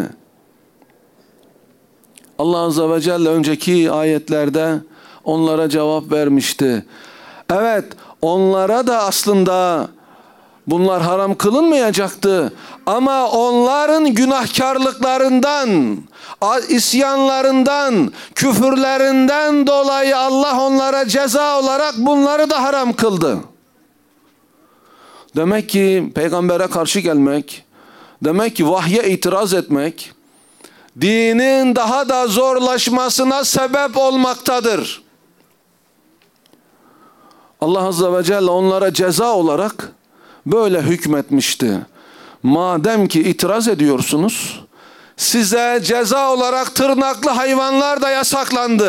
Allah Azze ve Celle önceki ayetlerde onlara cevap vermişti. Evet, onlara da aslında bunlar haram kılınmayacaktı. Ama onların günahkarlıklarından, isyanlarından, küfürlerinden dolayı Allah onlara ceza olarak bunları da haram kıldı. Demek ki peygambere karşı gelmek, demek ki vahye itiraz etmek, dinin daha da zorlaşmasına sebep olmaktadır. Allah Azze ve Celle onlara ceza olarak böyle hükmetmişti. Madem ki itiraz ediyorsunuz, size ceza olarak tırnaklı hayvanlar da yasaklandı.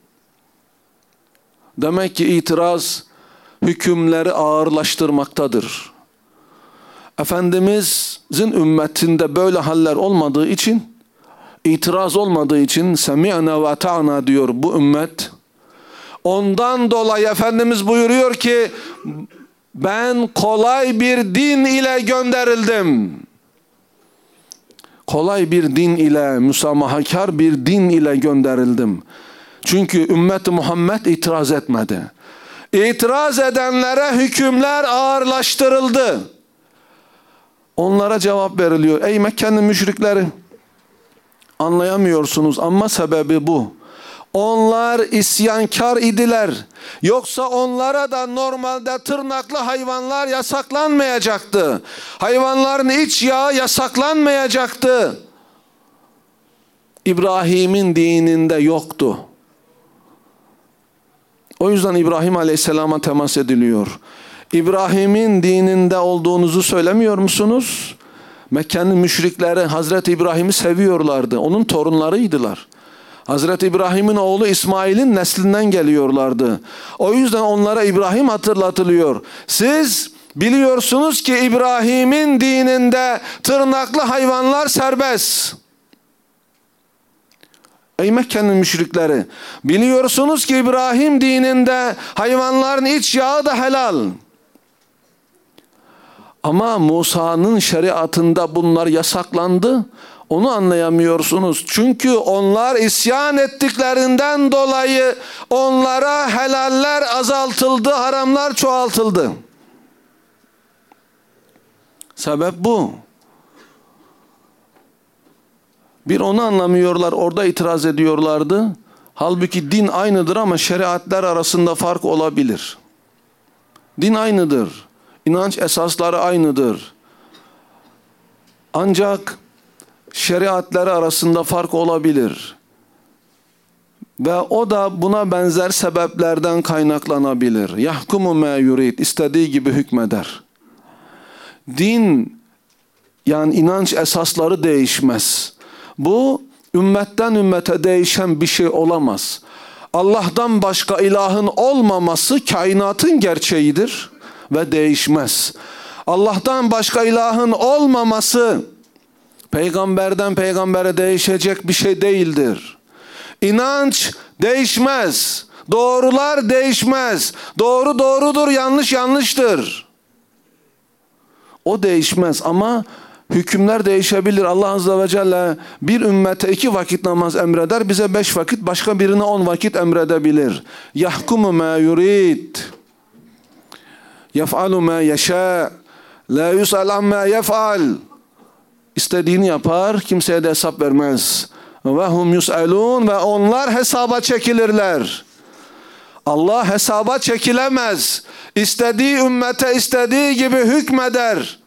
Demek ki itiraz hükümleri ağırlaştırmaktadır. Efendimizin ümmetinde böyle haller olmadığı için, itiraz olmadığı için semi'na ve ata'na diyor bu ümmet. Ondan dolayı Efendimiz buyuruyor ki ben kolay bir din ile gönderildim. Kolay bir din ile, müsamahakar bir din ile gönderildim. Çünkü ümmet-i Muhammed itiraz etmedi. İtiraz edenlere hükümler ağırlaştırıldı. Onlara cevap veriliyor. Ey Mekke'nin müşrikleri, anlayamıyorsunuz ama sebebi bu. Onlar isyankar idiler. Yoksa onlara da normalde tırnaklı hayvanlar yasaklanmayacaktı. Hayvanların iç yağı yasaklanmayacaktı. İbrahim'in dininde yoktu. O yüzden İbrahim Aleyhisselam'a temas ediliyor. İbrahim'in dininde olduğunuzu söylemiyor musunuz? Mekke'nin müşrikleri Hazreti İbrahim'i seviyorlardı. Onun torunlarıydılar. Hazreti İbrahim'in oğlu İsmail'in neslinden geliyorlardı. O yüzden onlara İbrahim hatırlatılıyor. Siz biliyorsunuz ki İbrahim'in dininde tırnaklı hayvanlar serbest. Ey Mekke'nin müşrikleri, biliyorsunuz ki İbrahim dininde hayvanların iç yağı da helal. Ama Musa'nın şeriatında bunlar yasaklandı. Onu anlayamıyorsunuz. Çünkü onlar isyan ettiklerinden dolayı onlara helaller azaltıldı, haramlar çoğaltıldı. Sebep bu. Bir onu anlamıyorlar, orada itiraz ediyorlardı. Halbuki din aynıdır ama şeriatler arasında fark olabilir. Din aynıdır. İnanç esasları aynıdır. Ancak şeriatları arasında fark olabilir. Ve o da buna benzer sebeplerden kaynaklanabilir. Yahkumu ma yurid, istediği gibi hükmeder. Din, yani inanç esasları değişmez. Bu ümmetten ümmete değişen bir şey olamaz. Allah'tan başka ilahın olmaması kainatın gerçeğidir ve değişmez. Allah'tan başka ilahın olmaması peygamberden peygambere değişecek bir şey değildir. İnanç değişmez. Doğrular değişmez. Doğru doğrudur, yanlış yanlıştır. O değişmez ama hükümler değişebilir. Allah Azze ve Celle bir ümmete 2 vakit namaz emreder. Bize 5 vakit, başka birine 10 vakit emredebilir. Yahkumu ma yurid. Yef'alu ma yeşâ. La yus'al amma yef'al. İstediğini yapar, kimseye de hesap vermez. Ve hum yus'alun, ve onlar hesaba çekilirler. Allah hesaba çekilemez. İstediği ümmete istediği gibi hükmeder.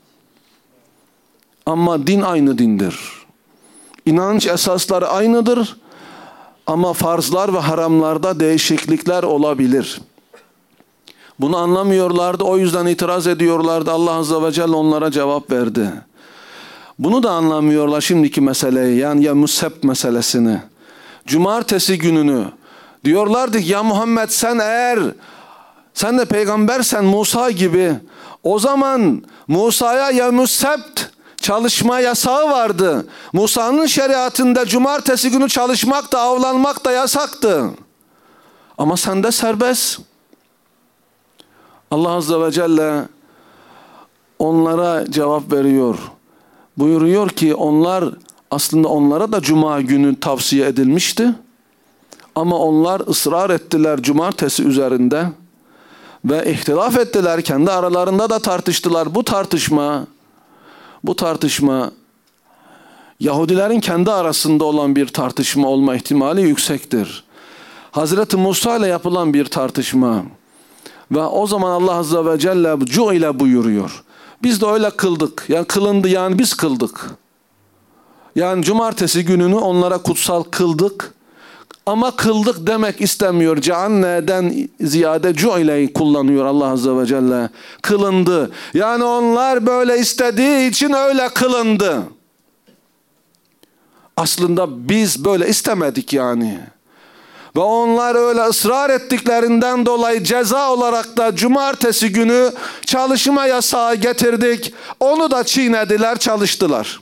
Ama din aynı dindir. İnanç esasları aynıdır. Ama farzlar ve haramlarda değişiklikler olabilir. Bunu anlamıyorlardı. O yüzden itiraz ediyorlardı. Allah Azze ve Celle onlara cevap verdi. Bunu da anlamıyorlar şimdiki meseleyi. Yani ya Museb meselesini. Cumartesi gününü. Diyorlardı ya Muhammed, sen de peygambersen Musa gibi. O zaman Musa'ya ya Musebt çalışma yasağı vardı. Musa'nın şeriatında cumartesi günü çalışmak da avlanmak da yasaktı. Ama sende serbest. Allah Azze ve Celle onlara cevap veriyor. Buyuruyor ki aslında onlara da cuma günü tavsiye edilmişti. Ama onlar ısrar ettiler cumartesi üzerinde. Ve ihtilaf ettiler, kendi aralarında da tartıştılar. Bu tartışma Yahudilerin kendi arasında olan bir tartışma olma ihtimali yüksektir. Hazreti Musa ile yapılan bir tartışma. Ve o zaman Allah Azze ve Celle cu'ile buyuruyor. Biz de öyle kıldık. Yani kılındı, yani biz kıldık. Yani cumartesi gününü onlara kutsal kıldık. Ama kıldık demek istemiyor. Ceanne'den ziyade cu'ile'yi kullanıyor Allah Azze ve Celle. Kılındı. Yani onlar böyle istediği için öyle kılındı. Aslında biz böyle istemedik yani. Ve onlar öyle ısrar ettiklerinden dolayı ceza olarak da cumartesi günü çalışma yasağı getirdik. Onu da çiğnediler, çalıştılar.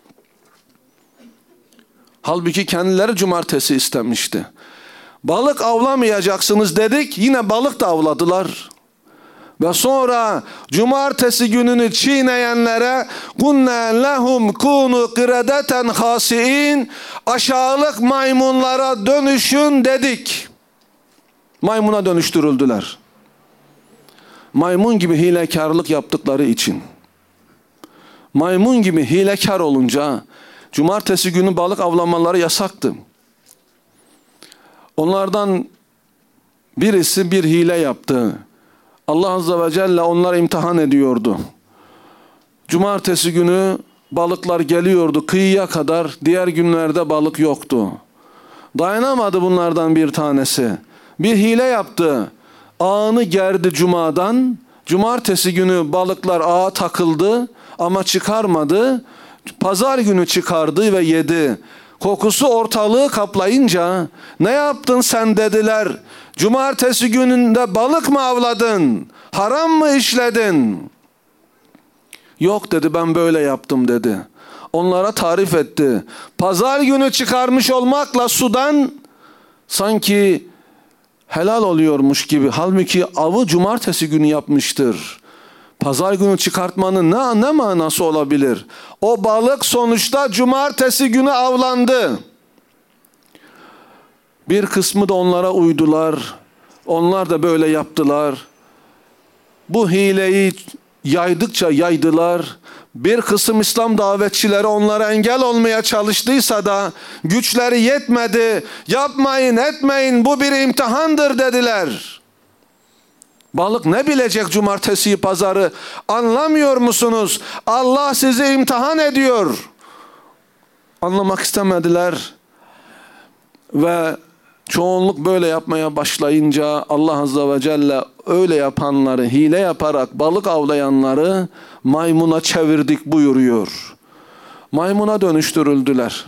Halbuki kendileri cumartesi istemişti. Balık avlamayacaksınız dedik, yine balık da avladılar. Ve sonra cumartesi gününü çiğneyenlere "Kunna lehum kunu qiradeten hasiin", aşağılık maymunlara dönüşün dedik. Maymuna dönüştürüldüler. Maymun gibi hilekarlık yaptıkları için. Maymun gibi hilekar olunca cumartesi günü balık avlamaları yasaktı. Onlardan birisi bir hile yaptı. Allah Azze ve Celle onları imtihan ediyordu. Cumartesi günü balıklar geliyordu kıyıya kadar. Diğer günlerde balık yoktu. Dayanamadı bunlardan bir tanesi. Bir hile yaptı. Ağını gerdi cumadan. Cumartesi günü balıklar ağa takıldı ama çıkarmadı. Pazar günü çıkardı ve yedi. Kokusu ortalığı kaplayınca ne yaptın sen dediler. Cumartesi gününde balık mı avladın? Haram mı işledin? Yok dedi, ben böyle yaptım dedi. Onlara tarif etti. Pazar günü çıkarmış olmakla sudan sanki helal oluyormuş gibi. Halbuki avı cumartesi günü yapmıştır. Pazar günü çıkartmanın ne manası olabilir? O balık sonuçta cumartesi günü avlandı. Bir kısmı da onlara uydular. Onlar da böyle yaptılar. Bu hileyi yaydıkça yaydılar. Bir kısım İslam davetçileri onlara engel olmaya çalıştıysa da güçleri yetmedi. Yapmayın, etmeyin, bu bir imtihandır dediler. Balık ne bilecek cumartesiyi, pazarı? Anlamıyor musunuz? Allah sizi imtihan ediyor. Anlamak istemediler. Ve çoğunluk böyle yapmaya başlayınca Allah Azze ve Celle öyle yapanları, hile yaparak balık avlayanları maymuna çevirdik buyuruyor. Maymuna dönüştürüldüler.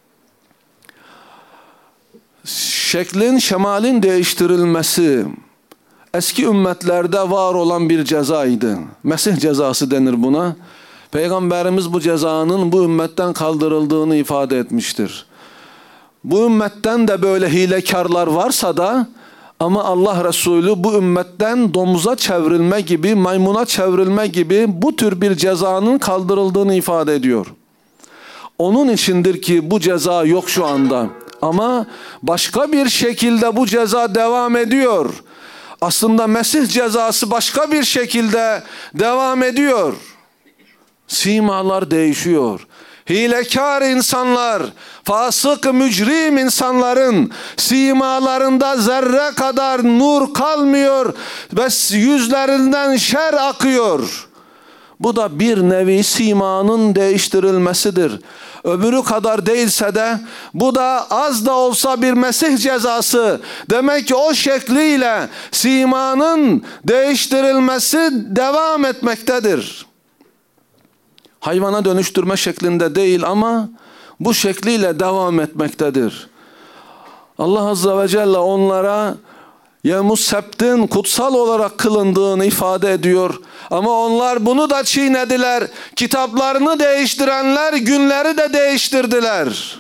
Şeklin, şemalin değiştirilmesi eski ümmetlerde var olan bir cezaydı. Mesih cezası denir buna. Peygamberimiz bu cezanın bu ümmetten kaldırıldığını ifade etmiştir. Bu ümmetten de böyle hilekarlar varsa da ama Allah Resulü bu ümmetten domuza çevrilme gibi, maymuna çevrilme gibi bu tür bir cezanın kaldırıldığını ifade ediyor. Onun içindir ki bu ceza yok şu anda. Ama başka bir şekilde bu ceza devam ediyor. Aslında Mesih cezası başka bir şekilde devam ediyor. Simalar değişiyor. Hilekar insanlar, fasık, mücrim insanların simalarında zerre kadar nur kalmıyor ve yüzlerinden şer akıyor. Bu da bir nevi simanın değiştirilmesidir. Öbürü kadar değilse de bu da az da olsa bir Mesih cezası. Demek ki o şekliyle simanın değiştirilmesi devam etmektedir. Hayvana dönüştürme şeklinde değil ama bu şekliyle devam etmektedir. Allah Azze ve Celle onlara Yevmus Sebt'in kutsal olarak kılındığını ifade ediyor. Ama onlar bunu da çiğnediler. Kitaplarını değiştirenler günleri de değiştirdiler.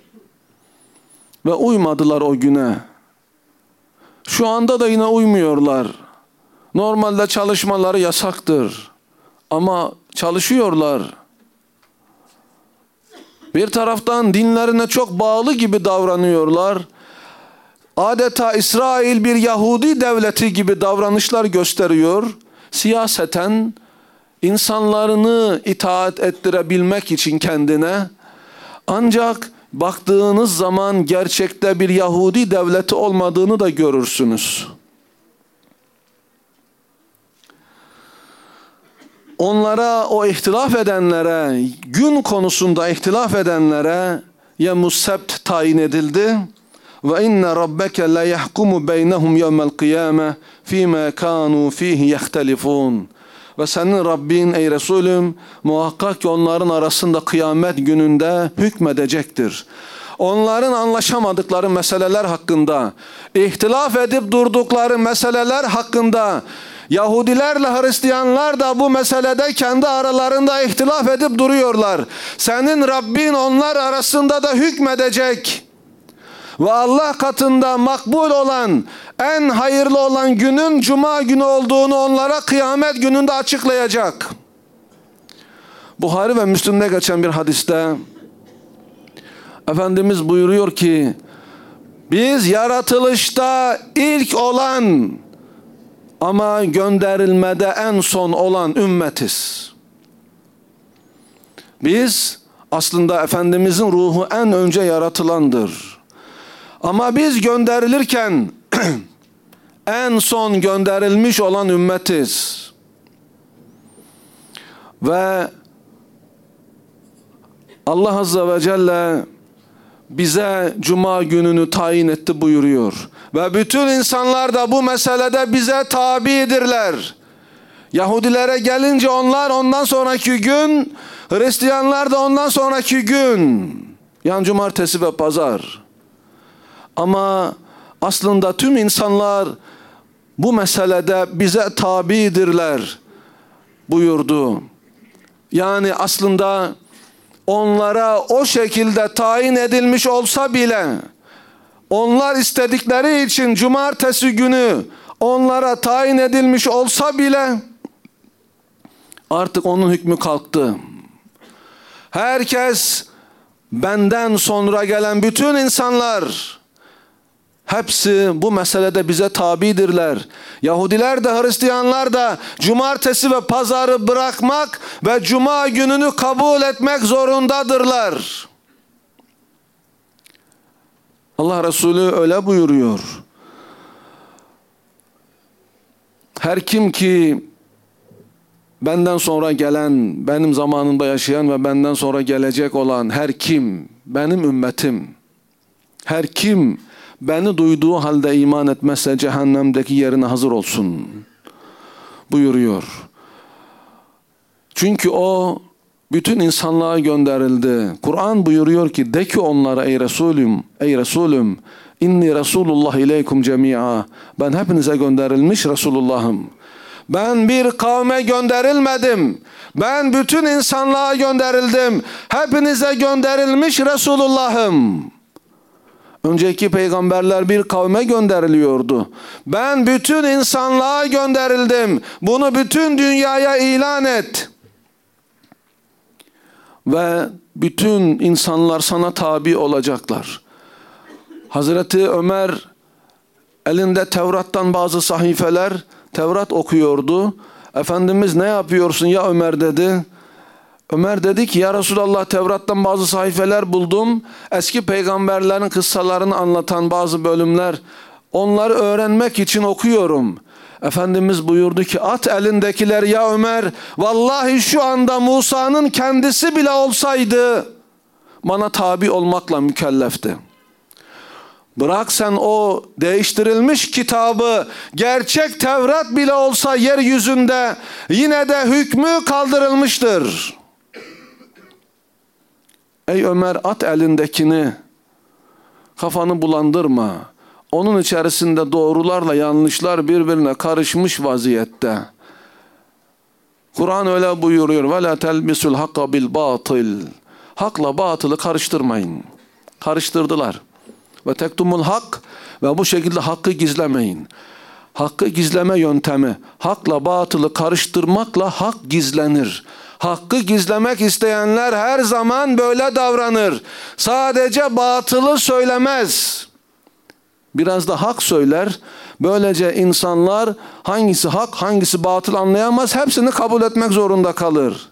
Ve uymadılar o güne. Şu anda da yine uymuyorlar. Normalde çalışmaları yasaktır. Ama çalışıyorlar. Bir taraftan dinlerine çok bağlı gibi davranıyorlar. Adeta İsrail bir Yahudi devleti gibi davranışlar gösteriyor. Siyaseten insanlarını itaat ettirebilmek için kendine. Ancak baktığınız zaman gerçekte bir Yahudi devleti olmadığını da görürsünüz. Onlara, o ihtilaf edenlere, gün konusunda ihtilaf edenlere Yevmus Sebt tayin edildi. Ve inne rabbeke la yahkumu beynehum yevmel kıyame fîmâ kânû fîhî yehtelifûn. Ve senin Rabbin ey Resulüm muhakkak ki onların arasında kıyamet gününde hükmedecektir. Onların anlaşamadıkları meseleler hakkında, ihtilaf edip durdukları meseleler hakkında, Yahudilerle Hristiyanlar da bu meselede kendi aralarında ihtilaf edip duruyorlar. Senin Rabbin onlar arasında da hükmedecek. Ve Allah katında makbul olan, en hayırlı olan günün Cuma günü olduğunu onlara kıyamet gününde açıklayacak. Buhari ve Müslim'de geçen bir hadiste Efendimiz buyuruyor ki biz yaratılışta ilk olan ama gönderilmede en son olan ümmetiz. Biz aslında Efendimizin ruhu en önce yaratılandır. Ama biz gönderilirken en son gönderilmiş olan ümmetiz. Ve Allah Azze ve Celle bize Cuma gününü tayin etti buyuruyor. Ve bütün insanlar da bu meselede bize tabidirler. Yahudilere gelince onlar ondan sonraki gün, Hristiyanlar da ondan sonraki gün. Yani cumartesi ve pazar. Ama aslında tüm insanlar bu meselede bize tabidirler buyurdu. Yani aslında onlara o şekilde tayin edilmiş olsa bile, onlar istedikleri için cumartesi günü onlara tayin edilmiş olsa bile artık onun hükmü kalktı. Herkes, benden sonra gelen bütün insanlar hepsi bu meselede bize tabidirler. Yahudiler de Hristiyanlar da cumartesi ve pazarı bırakmak ve cuma gününü kabul etmek zorundadırlar. Allah Resulü öyle buyuruyor. Her kim ki benden sonra gelen, benim zamanımda yaşayan ve benden sonra gelecek olan her kim, benim ümmetim, her kim beni duyduğu halde iman etmezse cehennemdeki yerine hazır olsun buyuruyor. Çünkü o bütün insanlığa gönderildi. Kur'an buyuruyor ki, de ki onlara ey Resulüm, inni Resulullah ileykum cemi'a. Ben hepinize gönderilmiş Resulullah'ım. Ben bir kavme gönderilmedim. Ben bütün insanlığa gönderildim. Hepinize gönderilmiş Resulullah'ım. Önceki peygamberler bir kavme gönderiliyordu. Ben bütün insanlığa gönderildim. Bunu bütün dünyaya ilan et. Ve bütün insanlar sana tabi olacaklar. Hazreti Ömer elinde Tevrat'tan bazı sahifeler, Tevrat okuyordu. Efendimiz ne yapıyorsun ya Ömer dedi. Ömer dedi ki ya Resulallah, Tevrat'tan bazı sayfeler buldum. Eski peygamberlerin kıssalarını anlatan bazı bölümler. Onları öğrenmek için okuyorum. Efendimiz buyurdu ki at elindekiler ya Ömer. Vallahi şu anda Musa'nın kendisi bile olsaydı bana tabi olmakla mükellefti. Bırak sen o değiştirilmiş kitabı, gerçek Tevrat bile olsa yeryüzünde yine de hükmü kaldırılmıştır. Ey Ömer, at elindekini, kafanı bulandırma. Onun içerisinde doğrularla yanlışlar birbirine karışmış vaziyette. Kur'an öyle buyuruyor. وَلَا تَلْبِسُ الْحَقَّ بِالْبَاطِلِ Hakla batılı karıştırmayın. Karıştırdılar. Ve tektumul hak, ve bu şekilde hakkı gizlemeyin. Hakkı gizleme yöntemi, hakla batılı karıştırmakla hak gizlenir. Hakkı gizlemek isteyenler her zaman böyle davranır. Sadece batılı söylemez. Biraz da hak söyler. Böylece insanlar hangisi hak, hangisi batıl anlayamaz. Hepsini kabul etmek zorunda kalır.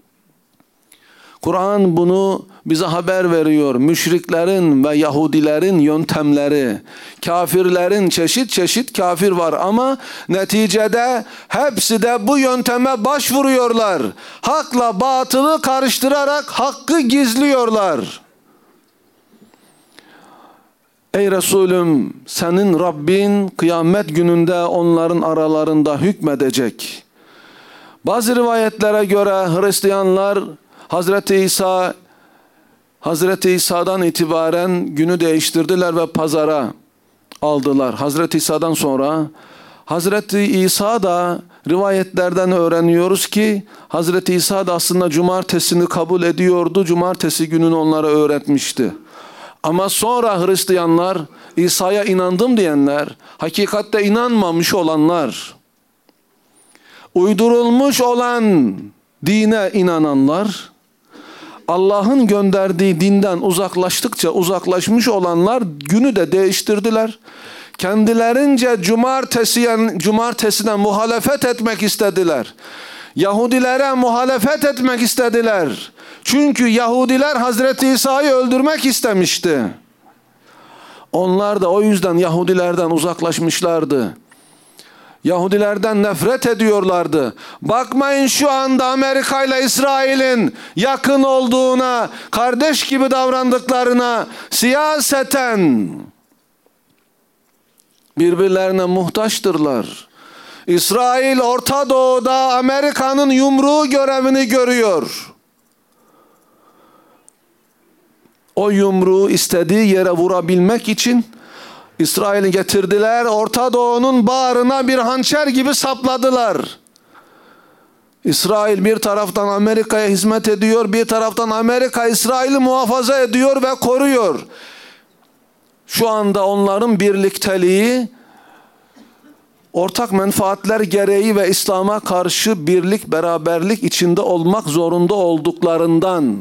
Kur'an bunu bize haber veriyor. Müşriklerin ve Yahudilerin yöntemleri. Kafirlerin çeşit çeşit kafir var ama neticede hepsi de bu yönteme başvuruyorlar. Hakla batılı karıştırarak hakkı gizliyorlar. Ey Resulüm, senin Rabbin kıyamet gününde onların aralarında hükmedecek. Bazı rivayetlere göre Hristiyanlar Hazreti İsa'dan itibaren günü değiştirdiler ve pazara aldılar. Hazreti İsa'dan sonra Hazreti İsa da rivayetlerden öğreniyoruz ki Hazreti İsa da aslında cumartesini kabul ediyordu. Cumartesi gününü onlara öğretmişti. Ama sonra Hristiyanlar, İsa'ya inandım diyenler, hakikatte inanmamış olanlar, uydurulmuş olan dine inananlar, Allah'ın gönderdiği dinden uzaklaştıkça uzaklaşmış olanlar günü de değiştirdiler. Kendilerince cumartesine muhalefet etmek istediler. Yahudilere muhalefet etmek istediler. Çünkü Yahudiler Hazreti İsa'yı öldürmek istemişti. Onlar da o yüzden Yahudilerden uzaklaşmışlardı. Yahudilerden nefret ediyorlardı. Bakmayın şu anda Amerika ile İsrail'in yakın olduğuna, kardeş gibi davrandıklarına, siyaseten birbirlerine muhtaçtırlar. İsrail Orta Doğu'da Amerika'nın yumruğu görevini görüyor. O yumruğu istediği yere vurabilmek için İsrail'i getirdiler. Orta Doğu'nun bağrına bir hançer gibi sapladılar. İsrail bir taraftan Amerika'ya hizmet ediyor, bir taraftan Amerika İsrail'i muhafaza ediyor ve koruyor. Şu anda onların birlikteliği, ortak menfaatler gereği ve İslam'a karşı birlik, beraberlik içinde olmak zorunda olduklarından.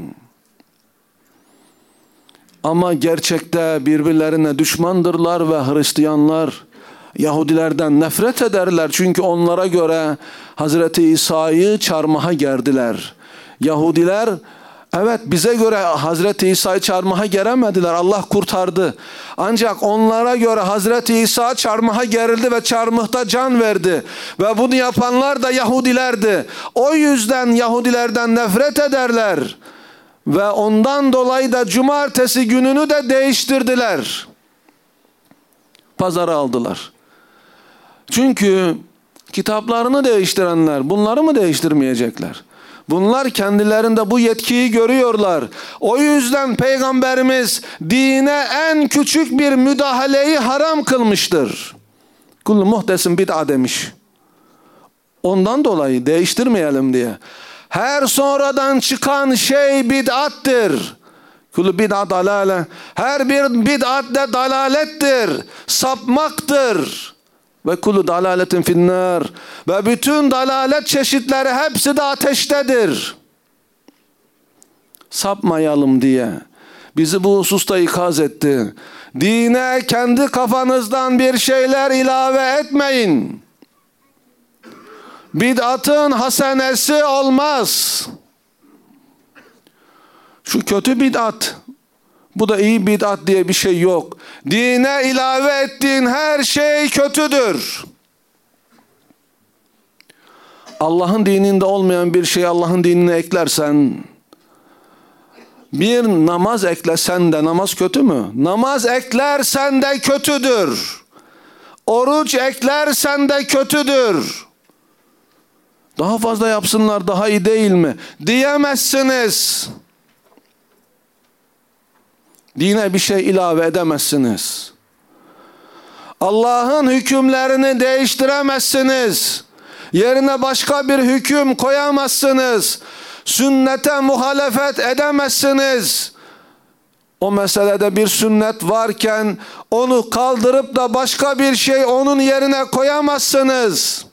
Ama gerçekte birbirlerine düşmandırlar ve Hristiyanlar Yahudilerden nefret ederler. Çünkü onlara göre Hazreti İsa'yı çarmıha gerdiler. Yahudiler, evet, bize göre Hazreti İsa'yı çarmıha geremediler. Allah kurtardı. Ancak onlara göre Hazreti İsa çarmıha gerildi ve çarmıhta can verdi. Ve bunu yapanlar da Yahudilerdi. O yüzden Yahudilerden nefret ederler. Ve ondan dolayı da cumartesi gününü de değiştirdiler. Pazara aldılar. Çünkü kitaplarını değiştirenler bunları mı değiştirmeyecekler? Bunlar kendilerinde bu yetkiyi görüyorlar. O yüzden Peygamberimiz dine en küçük bir müdahaleyi haram kılmıştır. Kullu muhtesin bid'a demiş. Ondan dolayı değiştirmeyelim diye. Her sonradan çıkan şey bid'attır. Kullu bid'a dalale. Her bir bid'at de dalalettir. Sapmaktır. Ve kullu dalaletin finnâr. Ve bütün dalalet çeşitleri hepsi de ateştedir. Sapmayalım diye bizi bu hususta ikaz etti. Dine kendi kafanızdan bir şeyler ilave etmeyin. Bid'atın hasenesi olmaz. Şu kötü bid'at, bu da iyi bid'at diye bir şey yok. Dine ilave ettiğin her şey kötüdür. Allah'ın dininde olmayan bir şeyi Allah'ın dinine eklersen, bir namaz eklesen de namaz kötü mü? Namaz eklersen de kötüdür. Oruç eklersen de kötüdür. Daha fazla yapsınlar, daha iyi değil mi? Diyemezsiniz. Dine bir şey ilave edemezsiniz. Allah'ın hükümlerini değiştiremezsiniz. Yerine başka bir hüküm koyamazsınız. Sünnete muhalefet edemezsiniz. O meselede bir sünnet varken onu kaldırıp da başka bir şey onun yerine koyamazsınız.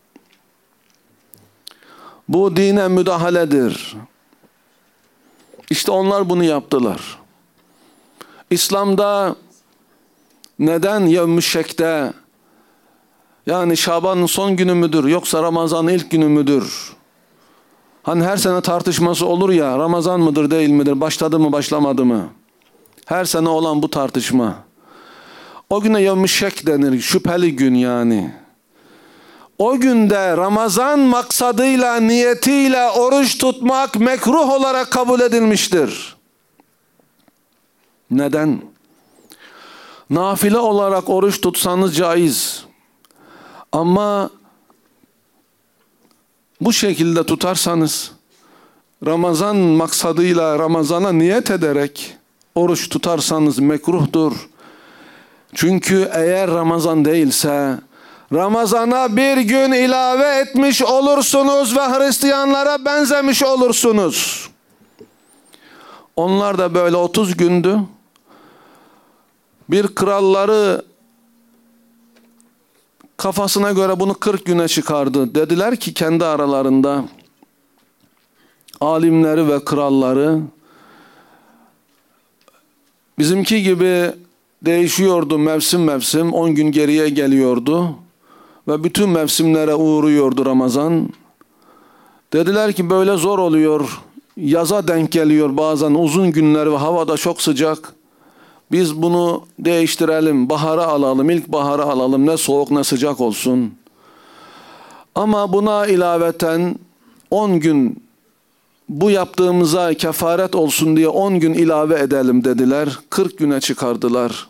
Bu dine müdahaledir. İşte onlar bunu yaptılar. İslam'da neden Yevm-i Şek'te, yani Şaban'ın son günü müdür yoksa Ramazan'ın ilk günü müdür? Hani her sene tartışması olur ya, Ramazan mıdır değil midir, başladı mı başlamadı mı? Her sene olan bu tartışma. O güne Yevm-i Şek denir, şüpheli gün yani. O günde Ramazan maksadıyla, niyetiyle oruç tutmak mekruh olarak kabul edilmiştir. Neden? Nafile olarak oruç tutsanız caiz. Ama bu şekilde tutarsanız, Ramazan maksadıyla, Ramazan'a niyet ederek oruç tutarsanız mekruhtur. Çünkü eğer Ramazan değilse, Ramazan'a bir gün ilave etmiş olursunuz ve Hristiyanlara benzemiş olursunuz. Onlar da böyle 30 gündü. Bir kralları kafasına göre bunu 40 güne çıkardı. Dediler ki kendi aralarında, alimleri ve kralları, bizimki gibi değişiyordu mevsim mevsim, 10 gün geriye geliyordu ve bütün mevsimlere uğruyordu Ramazan. Dediler ki böyle zor oluyor, yaza denk geliyor bazen uzun günler ve havada çok sıcak. biz bunu değiştirelim, bahara alalım, ilkbaharı alalım, ne soğuk ne sıcak olsun. Ama buna ilaveten 10 gün bu yaptığımıza kefaret olsun diye 10 gün ilave edelim dediler. 40 güne çıkardılar.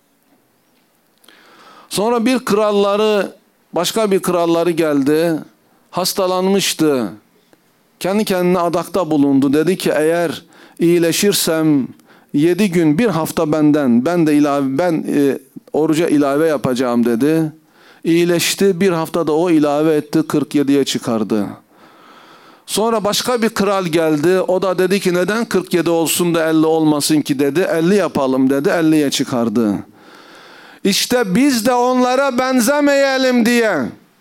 Sonra başka bir kralları geldi. Hastalanmıştı. Kendi kendine adakta bulundu. Dedi ki eğer iyileşirsem 7 gün bir hafta ben oruca ilave yapacağım dedi. İyileşti, bir haftada o ilave etti, 47'ye çıkardı. Sonra başka bir kral geldi. O da dedi ki neden 47 olsun da 50 olmasın ki dedi. 50 yapalım dedi, 50'ye çıkardı. İşte biz de onlara benzemeyelim diye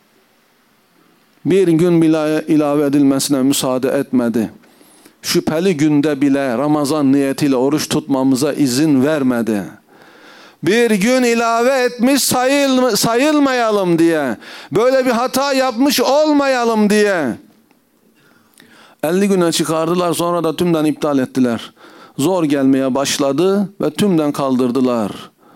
bir gün bile ilave edilmesine müsaade etmedi. Şüpheli günde bile Ramazan niyetiyle oruç tutmamıza izin vermedi. Bir gün ilave etmiş sayılmayalım diye, böyle bir hata yapmış olmayalım diye 50 güne çıkardılar, sonra da tümden iptal ettiler. Zor gelmeye başladı ve tümden kaldırdılar.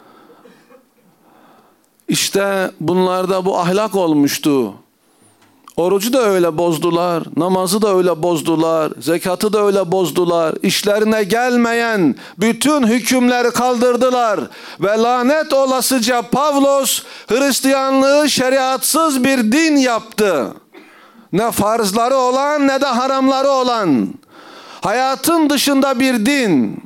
İşte bunlarda bu ahlak olmuştu. Orucu da öyle bozdular, namazı da öyle bozdular, zekatı da öyle bozdular. İşlerine gelmeyen bütün hükümleri kaldırdılar. Ve lanet olasıca Pavlos Hristiyanlığı şeriatsız bir din yaptı. Ne farzları olan ne de haramları olan. Hayatın dışında bir din.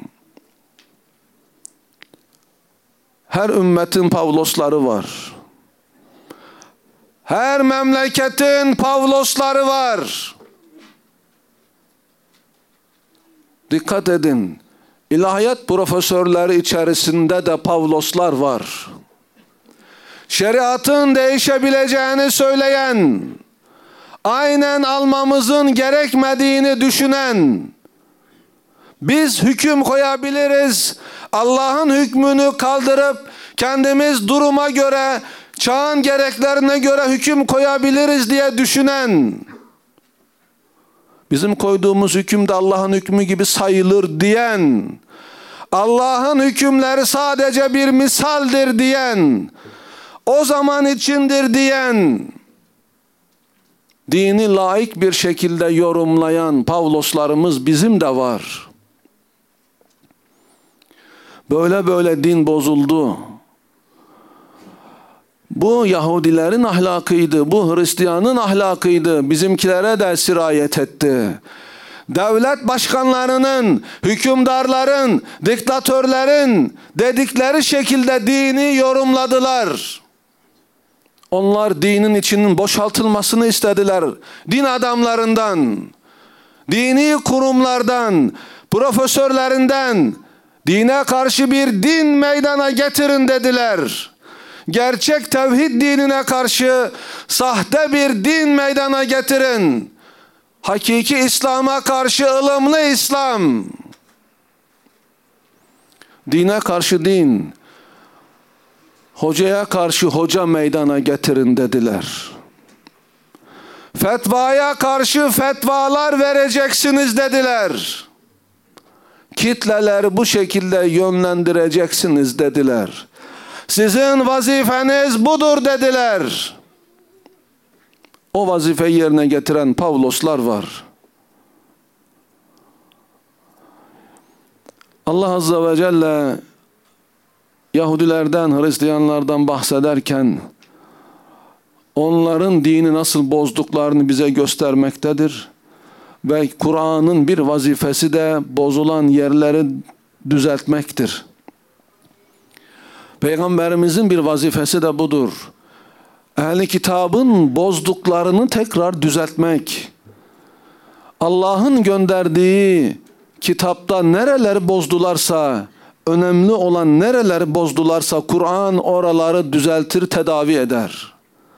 Her ümmetin Pavlosları var. Her memleketin Pavlosları var. Dikkat edin. İlahiyat profesörleri içerisinde de Pavloslar var. Şeriatın değişebileceğini söyleyen, aynen almamızın gerekmediğini düşünen, biz hüküm koyabiliriz, Allah'ın hükmünü kaldırıp kendimiz duruma göre, çağın gereklerine göre hüküm koyabiliriz diye düşünen, bizim koyduğumuz hüküm de Allah'ın hükmü gibi sayılır diyen, Allah'ın hükümleri sadece bir misaldir diyen, o zaman içindir diyen, dini laik bir şekilde yorumlayan Pavloslarımız bizim de var. Böyle din bozuldu. Bu Yahudilerin ahlakıydı, bu Hristiyanın ahlakıydı, bizimkilere de sirayet etti. Devlet başkanlarının, hükümdarların, diktatörlerin dedikleri şekilde dini yorumladılar. Onlar dinin içinin boşaltılmasını istediler. Din adamlarından, dini kurumlardan, profesörlerinden, dine karşı bir din meydana getirin dediler. Gerçek tevhid dinine karşı sahte bir din meydana getirin. Hakiki İslam'a karşı ılımlı İslam. Dine karşı din, hocaya karşı hoca meydana getirin dediler. Fetvaya karşı fetvalar vereceksiniz dediler. Kitleleri bu şekilde yönlendireceksiniz dediler. Sizin vazifeniz budur dediler. O vazifeyi yerine getiren Pavloslar var. Allah Azze ve Celle Yahudilerden, Hristiyanlardan bahsederken onların dini nasıl bozduklarını bize göstermektedir. Ve Kur'an'ın bir vazifesi de bozulan yerleri düzeltmektir. Peygamberimizin bir vazifesi de budur. Ehli kitabın bozduklarını tekrar düzeltmek. Allah'ın gönderdiği kitapta nereleri bozdularsa, önemli olan nereleri bozdularsa Kur'an oraları düzeltir, tedavi eder.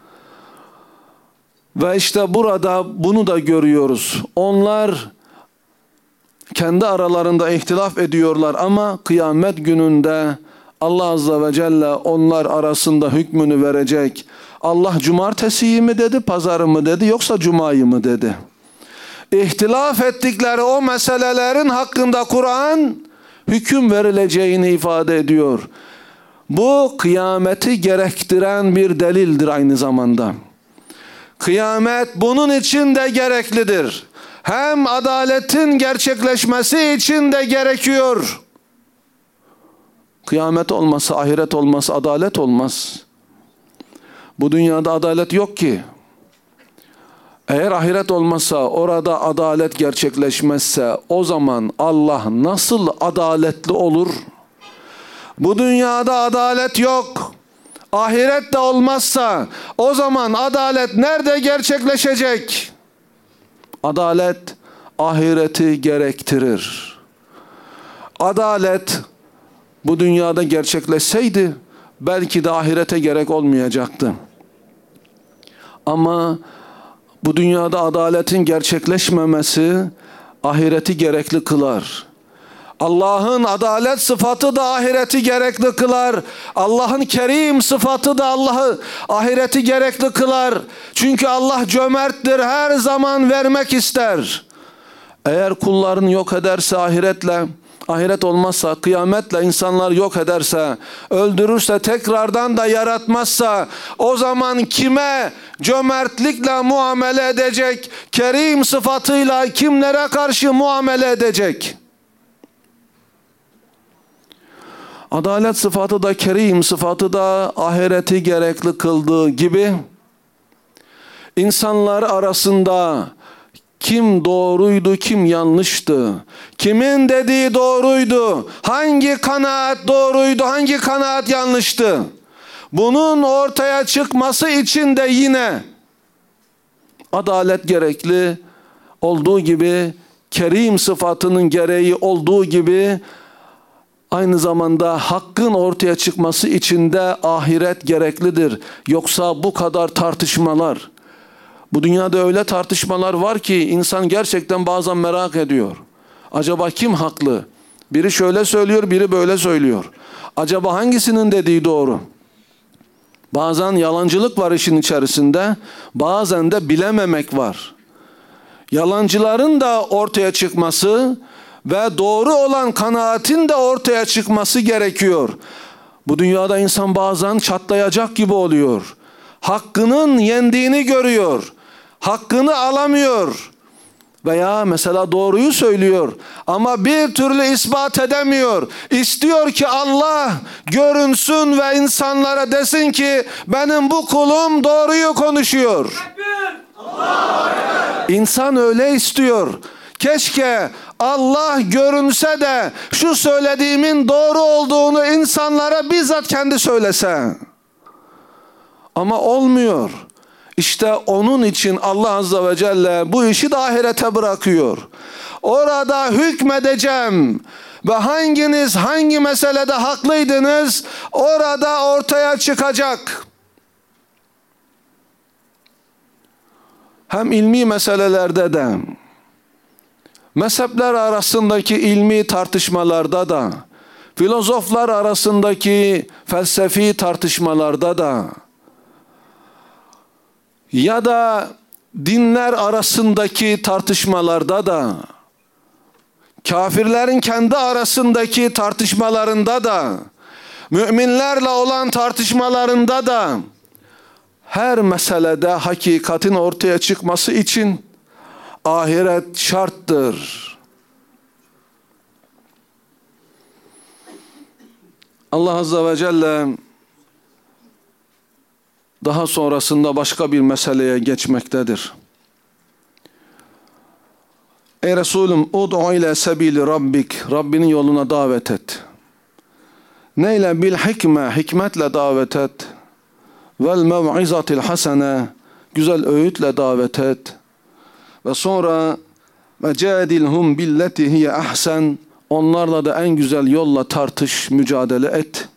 Ve işte burada bunu da görüyoruz. Onlar kendi aralarında ihtilaf ediyorlar ama kıyamet gününde Allah Azze ve Celle onlar arasında hükmünü verecek. Allah cumartesiyi mi dedi, pazarı mı dedi, yoksa cumayı mı dedi? İhtilaf ettikleri o meselelerin hakkında Kur'an hüküm verileceğini ifade ediyor. Bu kıyameti gerektiren bir delildir aynı zamanda. Kıyamet bunun için de gereklidir. Hem adaletin gerçekleşmesi için de gerekiyor. Kıyamet olmasa, ahiret olmasa adalet olmaz. Bu dünyada adalet yok ki. Eğer ahiret olmasa, orada adalet gerçekleşmezse, o zaman Allah nasıl adaletli olur? Bu dünyada adalet yok. Ahiret de olmazsa, o zaman adalet nerede gerçekleşecek? Adalet ahireti gerektirir. Adalet bu dünyada gerçekleşseydi belki de ahirete gerek olmayacaktı. Ama bu dünyada adaletin gerçekleşmemesi ahireti gerekli kılar. Allah'ın adalet sıfatı da ahireti gerekli kılar. Allah'ın kerim sıfatı da Allah'ı ahireti gerekli kılar. Çünkü Allah cömerttir, her zaman vermek ister. Eğer kullarını yok ederse ahiret olmazsa, kıyametle insanlar yok ederse, öldürürse, tekrardan da yaratmazsa, o zaman kime cömertlikle muamele edecek? Kerim sıfatıyla kimlere karşı muamele edecek? Adalet sıfatı da, kerim sıfatı da ahireti gerekli kıldığı gibi, insanlar arasında kim doğruydu, kim yanlıştı? Kimin dediği doğruydu? Hangi kanaat doğruydu, hangi kanaat yanlıştı? Bunun ortaya çıkması için de yine adalet gerekli olduğu gibi, kerim sıfatının gereği olduğu gibi, aynı zamanda hakkın ortaya çıkması için de ahiret gereklidir. Yoksa bu kadar tartışmalar, bu dünyada öyle tartışmalar var ki insan gerçekten bazen merak ediyor. Acaba kim haklı? Biri şöyle söylüyor, biri böyle söylüyor. Acaba hangisinin dediği doğru? Bazen yalancılık var işin içerisinde, bazen de bilememek var. Yalancıların da ortaya çıkması ve doğru olan kanaatin de ortaya çıkması gerekiyor. Bu dünyada insan bazen çatlayacak gibi oluyor. Hakkının yendiğini görüyor. Hakkını alamıyor. Veya mesela doğruyu söylüyor ama bir türlü ispat edemiyor. İstiyor ki Allah görünsün ve insanlara desin ki benim bu kulum doğruyu konuşuyor. İnsan öyle istiyor. Keşke Allah görünse de şu söylediğimin doğru olduğunu insanlara bizzat kendi söylese. Ama olmuyor. İşte onun için Allah Azze ve Celle bu işi de ahirete bırakıyor. Orada hükmedeceğim ve hanginiz hangi meselede haklıydınız orada ortaya çıkacak. Hem ilmi meselelerde de, mezhepler arasındaki ilmi tartışmalarda da, filozoflar arasındaki felsefi tartışmalarda da, ya da dinler arasındaki tartışmalarda da, kafirlerin kendi arasındaki tartışmalarında da, müminlerle olan tartışmalarında da, her meselede hakikatin ortaya çıkması için ahiret şarttır. Allah Azze ve Celle daha sonrasında başka bir meseleye geçmektedir. Ey Resulüm, ud'u ile sebili rabbik, Rabbinin yoluna davet et. Neyle? Bil hikme, hikmetle davet et. Vel mev'izatil hasene, güzel öğütle davet et. Ve sonra ve cadilhum billeti hiye ahsen, onlarla da en güzel yolla tartış, mücadele et.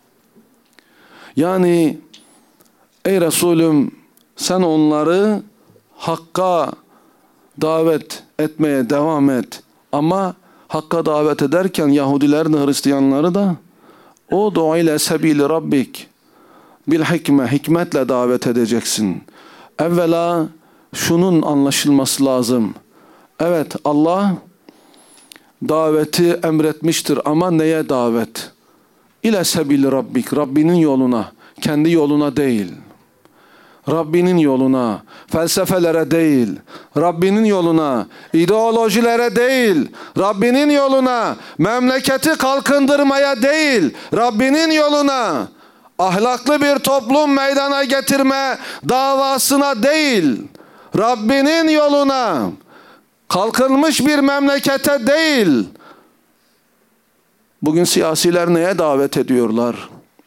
Yani ey Resulüm, sen onları hakka davet etmeye devam et. Ama hakka davet ederken Yahudilerin, Hristiyanları da ud'u ile sebili rabbik bil hikme, hikmetle davet edeceksin. Evvela şunun anlaşılması lazım. Evet, Allah daveti emretmiştir ama neye davet? İle sebil rabbik, Rabbinin yoluna, kendi yoluna değil. Rabbinin yoluna, felsefelere değil, Rabbinin yoluna, ideolojilere değil, Rabbinin yoluna, memleketi kalkındırmaya değil, Rabbinin yoluna, ahlaklı bir toplum meydana getirme davasına değil, Rabbinin yoluna, kalkınmış bir memlekete değil. Bugün siyasiler neye davet ediyorlar?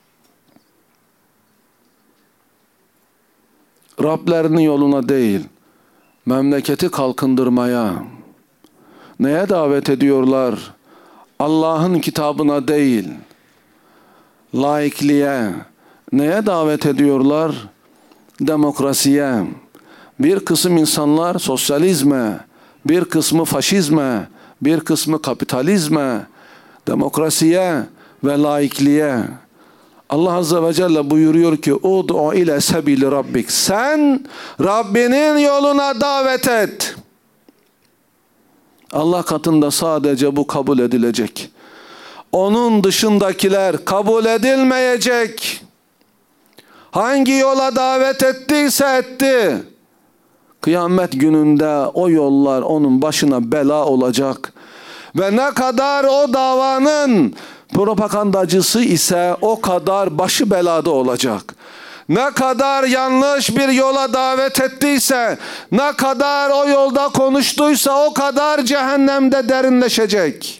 Rablerinin yoluna değil, memleketi kalkındırmaya. Neye davet ediyorlar? Allah'ın kitabına değil, laikliğe. Neye davet ediyorlar? Demokrasiye. Bir kısım insanlar sosyalizme, bir kısmı faşizme, bir kısmı kapitalizme, demokrasiye ve laikliğe. Allah Azze ve Celle buyuruyor ki ud'u ile sebili rabbik. Sen Rabbinin yoluna davet et. Allah katında sadece bu kabul edilecek. Onun dışındakiler kabul edilmeyecek. Hangi yola davet ettiyse etti. Kıyamet gününde o yollar onun başına bela olacak. Ve ne kadar o davanın propagandacısı ise o kadar başı belada olacak. Ne kadar yanlış bir yola davet ettiyse, ne kadar o yolda konuştuysa o kadar cehennemde derinleşecek.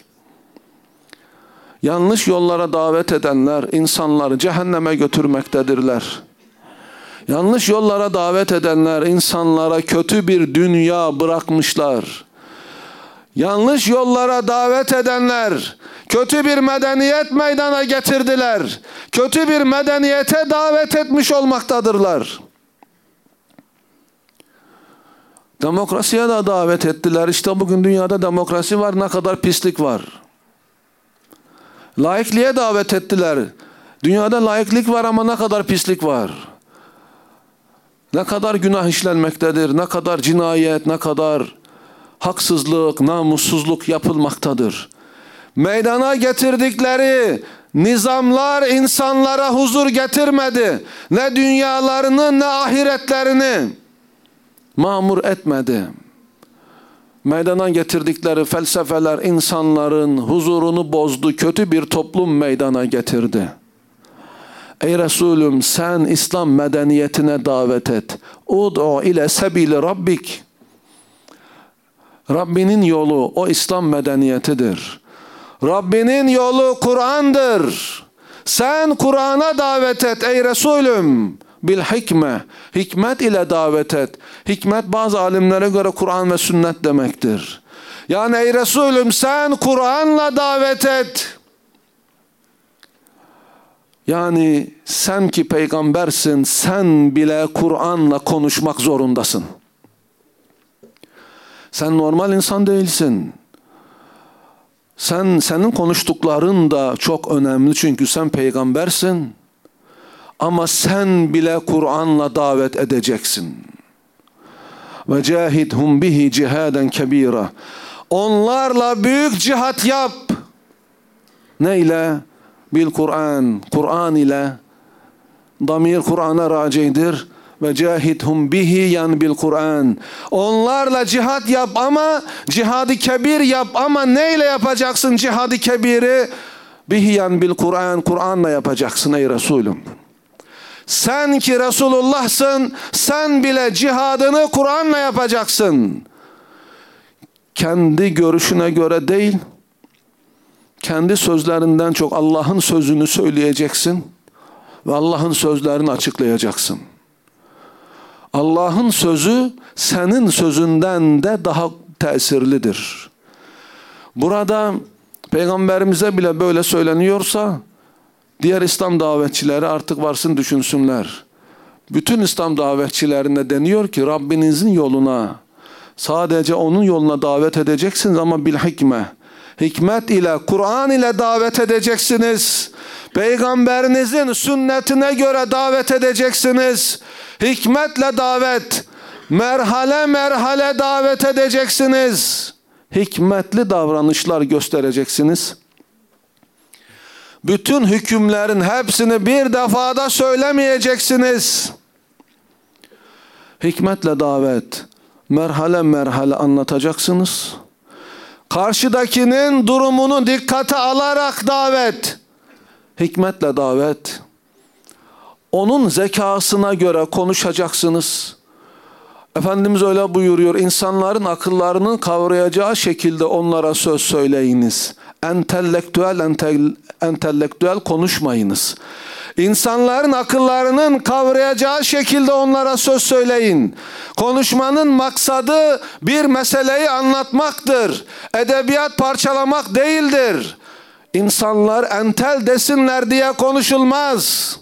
Yanlış yollara davet edenler insanları cehenneme götürmektedirler. Yanlış yollara davet edenler insanlara kötü bir dünya bırakmışlar. Yanlış yollara davet edenler kötü bir medeniyet meydana getirdiler. Kötü bir medeniyete davet etmiş olmaktadırlar. Demokrasiye de davet ettiler. İşte bugün dünyada demokrasi var, ne kadar pislik var. Laikliğe davet ettiler. Dünyada laiklik var ama ne kadar pislik var. Ne kadar günah işlenmektedir, ne kadar cinayet, ne kadar haksızlık, namussuzluk yapılmaktadır. Meydana getirdikleri nizamlar insanlara huzur getirmedi. Ne dünyalarını ne ahiretlerini mamur etmedi. Meydana getirdikleri felsefeler insanların huzurunu bozdu. Kötü bir toplum meydana getirdi. Ey Resulüm, sen İslam medeniyetine davet et. Ud'u ile sebili rabbik. Rabbinin yolu o İslam medeniyetidir. Rabbinin yolu Kur'an'dır. Sen Kur'an'a davet et ey Resulüm. Bil hikme. Hikmet ile davet et. Hikmet bazı alimlere göre Kur'an ve sünnet demektir. Yani ey Resulüm sen Kur'an'la davet et. Yani sen ki peygambersin, sen bile Kur'an'la konuşmak zorundasın. Sen normal insan değilsin. Senin konuştukların da çok önemli çünkü sen peygambersin. Ama sen bile Kur'an'la davet edeceksin. Ve cahidhum bihi cihaden kebira. Onlarla büyük cihat yap. Ne ile? Bil Kur'an. Kur'an ile. Damir Kur'an'a racidir. Ve cahidhum bihi yan bil Kur'an. Onlarla cihat yap ama cihadı kebir yap ama neyle yapacaksın cihadı kebiri? Bihi yan bil Kur'an. Kur'an'la yapacaksın ey Resulüm. Sen ki Resulullah'sın, sen bile cihadını Kur'an'la yapacaksın. Kendi görüşüne göre değil, kendi sözlerinden çok Allah'ın sözünü söyleyeceksin ve Allah'ın sözlerini açıklayacaksın. Allah'ın sözü senin sözünden de daha tesirlidir. Burada Peygamberimize bile böyle söyleniyorsa, diğer İslam davetçileri artık varsın düşünsünler. Bütün İslam davetçilerine deniyor ki Rabbinizin yoluna, sadece onun yoluna davet edeceksiniz ama bil hikme. Hikmet ile, Kur'an ile davet edeceksiniz. Peygamberinizin sünnetine göre davet edeceksiniz. Hikmetle davet, merhale merhale davet edeceksiniz. hikmetli davranışlar göstereceksiniz. Bütün hükümlerin hepsini bir defada söylemeyeceksiniz. Hikmetle davet, merhale merhale anlatacaksınız. Karşıdakinin durumunu dikkate alarak davet, hikmetle davet. Onun zekasına göre konuşacaksınız. Efendimiz öyle buyuruyor, insanların akıllarını kavrayacağı şekilde onlara söz söyleyiniz. Entelektüel konuşmayınız. İnsanların akıllarının kavrayacağı şekilde onlara söz söyleyin. Konuşmanın maksadı bir meseleyi anlatmaktır. Edebiyat parçalamak değildir. İnsanlar entel desinler diye konuşulmaz.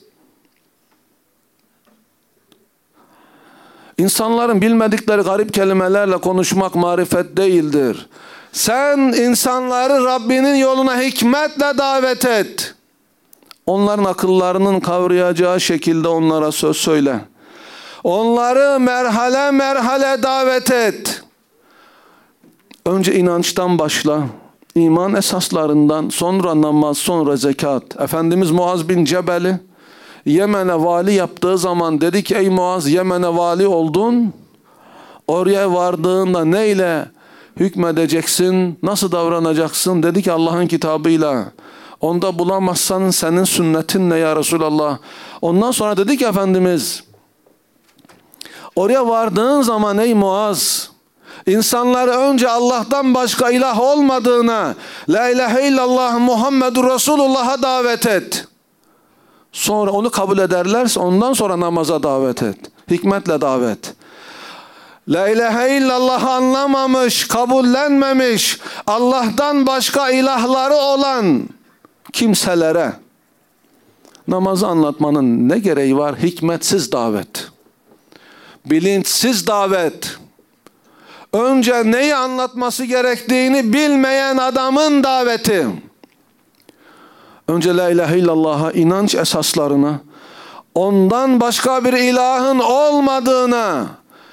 İnsanların bilmedikleri garip kelimelerle konuşmak marifet değildir. Sen insanları Rabbinin yoluna hikmetle davet et. Onların akıllarının kavrayacağı şekilde onlara söz söyle. Onları merhale merhale davet et. Önce inançtan başla. İman esaslarından, sonra namaz, sonra zekat. Efendimiz Muaz bin Cebel'i Yemen'e vali yaptığı zaman dedi ki, ey Muaz, Yemen'e vali oldun. Oraya vardığında neyle hükmedeceksin, nasıl davranacaksın? Dedi ki Allah'ın kitabıyla. Onda bulamazsan senin sünnetinle ya Resulallah. Ondan sonra dedi ki Efendimiz, oraya vardığın zaman ey Muaz, insanları önce Allah'tan başka ilah olmadığına, la ilahe illallah Muhammedur Resulullah'a davet et. Sonra onu kabul ederlerse ondan sonra namaza davet et. Hikmetle davet. La ilahe illallah anlamamış, kabullenmemiş, Allah'tan başka ilahları olan kimselere namazı anlatmanın ne gereği var? Hikmetsiz davet. Bilinçsiz davet. Önce neyi anlatması gerektiğini bilmeyen adamın daveti. Önce la ilahe illallah'a, inanç esaslarına, ondan başka bir ilahın olmadığına,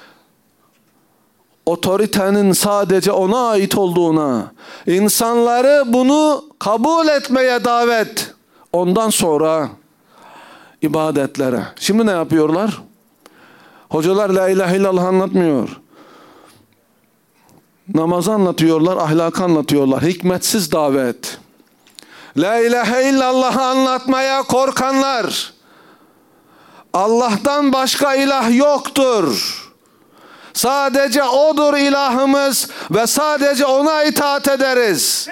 otoritenin sadece ona ait olduğuna, insanları bunu kabul etmeye davet. Ondan sonra ibadetlere. Şimdi ne yapıyorlar? Hocalar la ilahe illallah anlatmıyor. Namazı anlatıyorlar, ahlakı anlatıyorlar. Hikmetsiz davet. La ilahe illallah'ı anlatmaya korkanlar, Allah'tan başka ilah yoktur, sadece odur ilahımız ve sadece ona itaat ederiz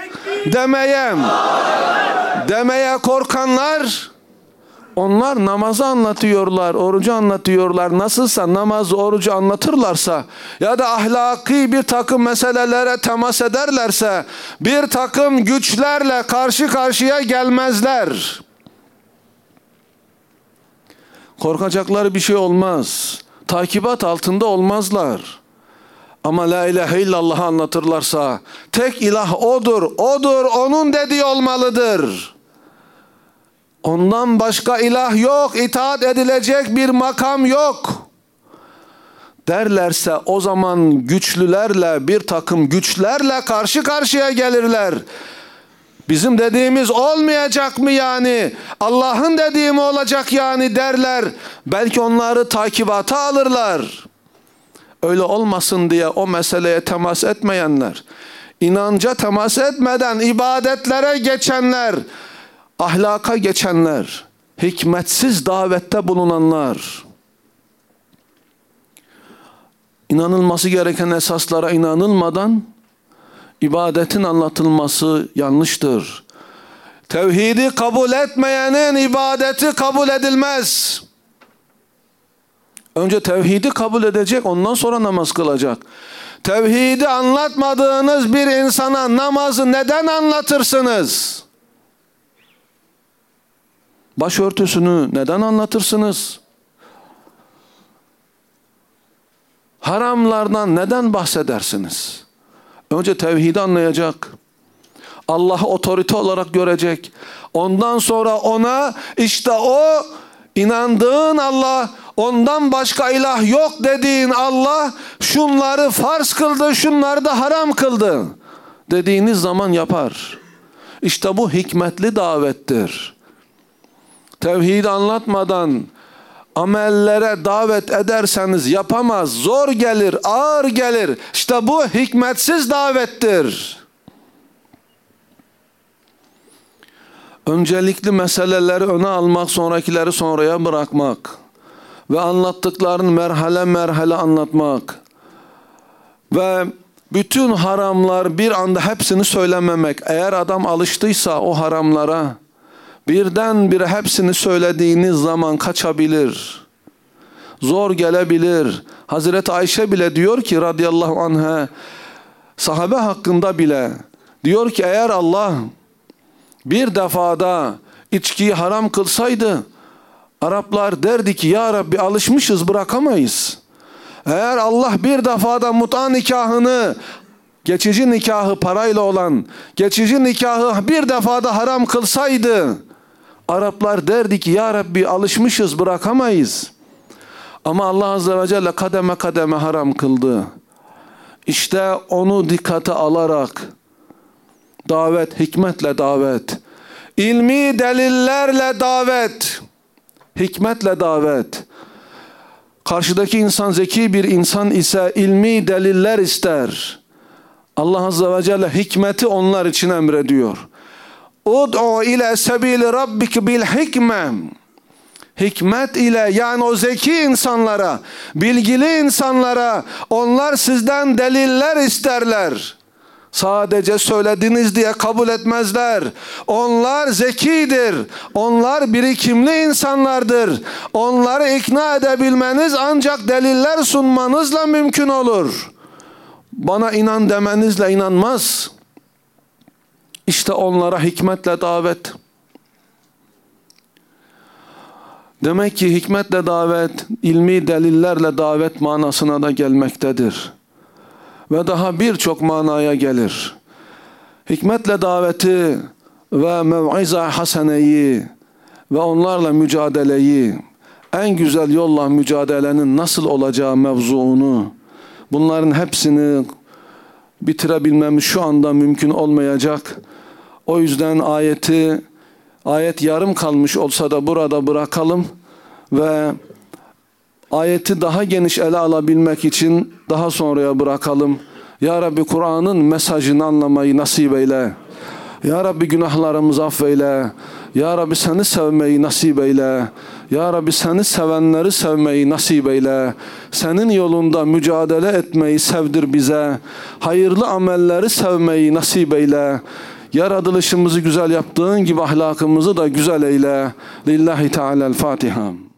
demeye korkanlar, onlar namazı anlatıyorlar, orucu anlatıyorlar. Nasılsa namazı, orucu anlatırlarsa ya da ahlaki bir takım meselelere temas ederlerse bir takım güçlerle karşı karşıya gelmezler. Korkacakları bir şey olmaz. Takibat altında olmazlar. Ama la ilahe illallah anlatırlarsa tek ilah odur, onun dediği olmalıdır. Ondan başka ilah yok, itaat edilecek bir makam yok derlerse o zaman güçlülerle, bir takım güçlerle karşı karşıya gelirler. Bizim dediğimiz olmayacak mı yani? Allah'ın dediği mi olacak yani derler. Belki onları takibata alırlar. Öyle olmasın diye o meseleye temas etmeyenler, inanca temas etmeden ibadetlere geçenler, ahlaka geçenler, hikmetsiz davette bulunanlar, inanılması gereken esaslara inanılmadan ibadetin anlatılması yanlıştır. Tevhidi kabul etmeyenin ibadeti kabul edilmez. Önce tevhidi kabul edecek, ondan sonra namaz kılacak. Tevhidi anlatmadığınız bir insana namazı neden anlatırsınız? Başörtüsünü neden anlatırsınız? Haramlardan neden bahsedersiniz? Önce tevhidi anlayacak. Allah'ı otorite olarak görecek. Ondan sonra ona işte o inandığın Allah, ondan başka ilah yok dediğin Allah şunları farz kıldı, şunları da haram kıldı. dediğiniz zaman yapar. İşte bu hikmetli davettir. Tevhid anlatmadan amellere davet ederseniz yapamaz, zor gelir, ağır gelir. İşte bu hikmetsiz davettir. Öncelikli meseleleri öne almak, sonrakileri sonraya bırakmak ve anlattıklarını merhale merhale anlatmak ve bütün haramlar bir anda hepsini söylememek. Eğer adam alıştıysa o haramlara, birdenbire hepsini söylediğiniz zaman kaçabilir. Zor gelebilir. Hazreti Ayşe bile diyor ki radıyallahu anha, sahabe hakkında bile diyor ki eğer Allah bir defada içkiyi haram kılsaydı Araplar derdi ki ya Rabbi alışmışız bırakamayız. Eğer Allah bir defada mut'a nikahını, geçici nikahı parayla olan geçici nikahı bir defada haram kılsaydı Araplar derdi ki ya Rabbi alışmışız bırakamayız. Ama Allah Azze ve Celle kademe kademe haram kıldı. İşte onu dikkate alarak davet, hikmetle davet, ilmi delillerle davet, hikmetle davet. Karşıdaki insan zeki bir insan ise ilmi deliller ister. Allah Azze ve Celle hikmeti onlar için emrediyor. Ud'u ile sebili rabbik bil hikme. Hikmet ile, yani o zeki insanlara, bilgili insanlara, onlar sizden deliller isterler. Sadece söylediniz diye kabul etmezler. Onlar zekidir. Onlar birikimli insanlardır. Onları ikna edebilmeniz ancak deliller sunmanızla mümkün olur. Bana inan demenizle inanmaz. İşte onlara hikmetle davet. Demek ki hikmetle davet, ilmi delillerle davet manasına da gelmektedir. Ve daha birçok manaya gelir. Hikmetle daveti ve mev'iza haseneyi ve onlarla mücadeleyi, en güzel yolla mücadelenin nasıl olacağı mevzuunu, bunların hepsini bitirebilmemiz şu anda mümkün olmayacak. O yüzden ayet yarım kalmış olsa da burada bırakalım ve ayeti daha geniş ele alabilmek için daha sonraya bırakalım. Ya Rabbi Kur'an'ın mesajını anlamayı nasip eyle. Ya Rabbi günahlarımızı affeyle. Ya Rabbi seni sevmeyi nasip eyle. Ya Rabbi seni sevenleri sevmeyi nasip eyle. Senin yolunda mücadele etmeyi sevdir bize. Hayırlı amelleri sevmeyi nasip eyle. Yaratılışımızı güzel yaptığın gibi ahlakımızı da güzel eyle. Lillahi Teala'l-Fatiha.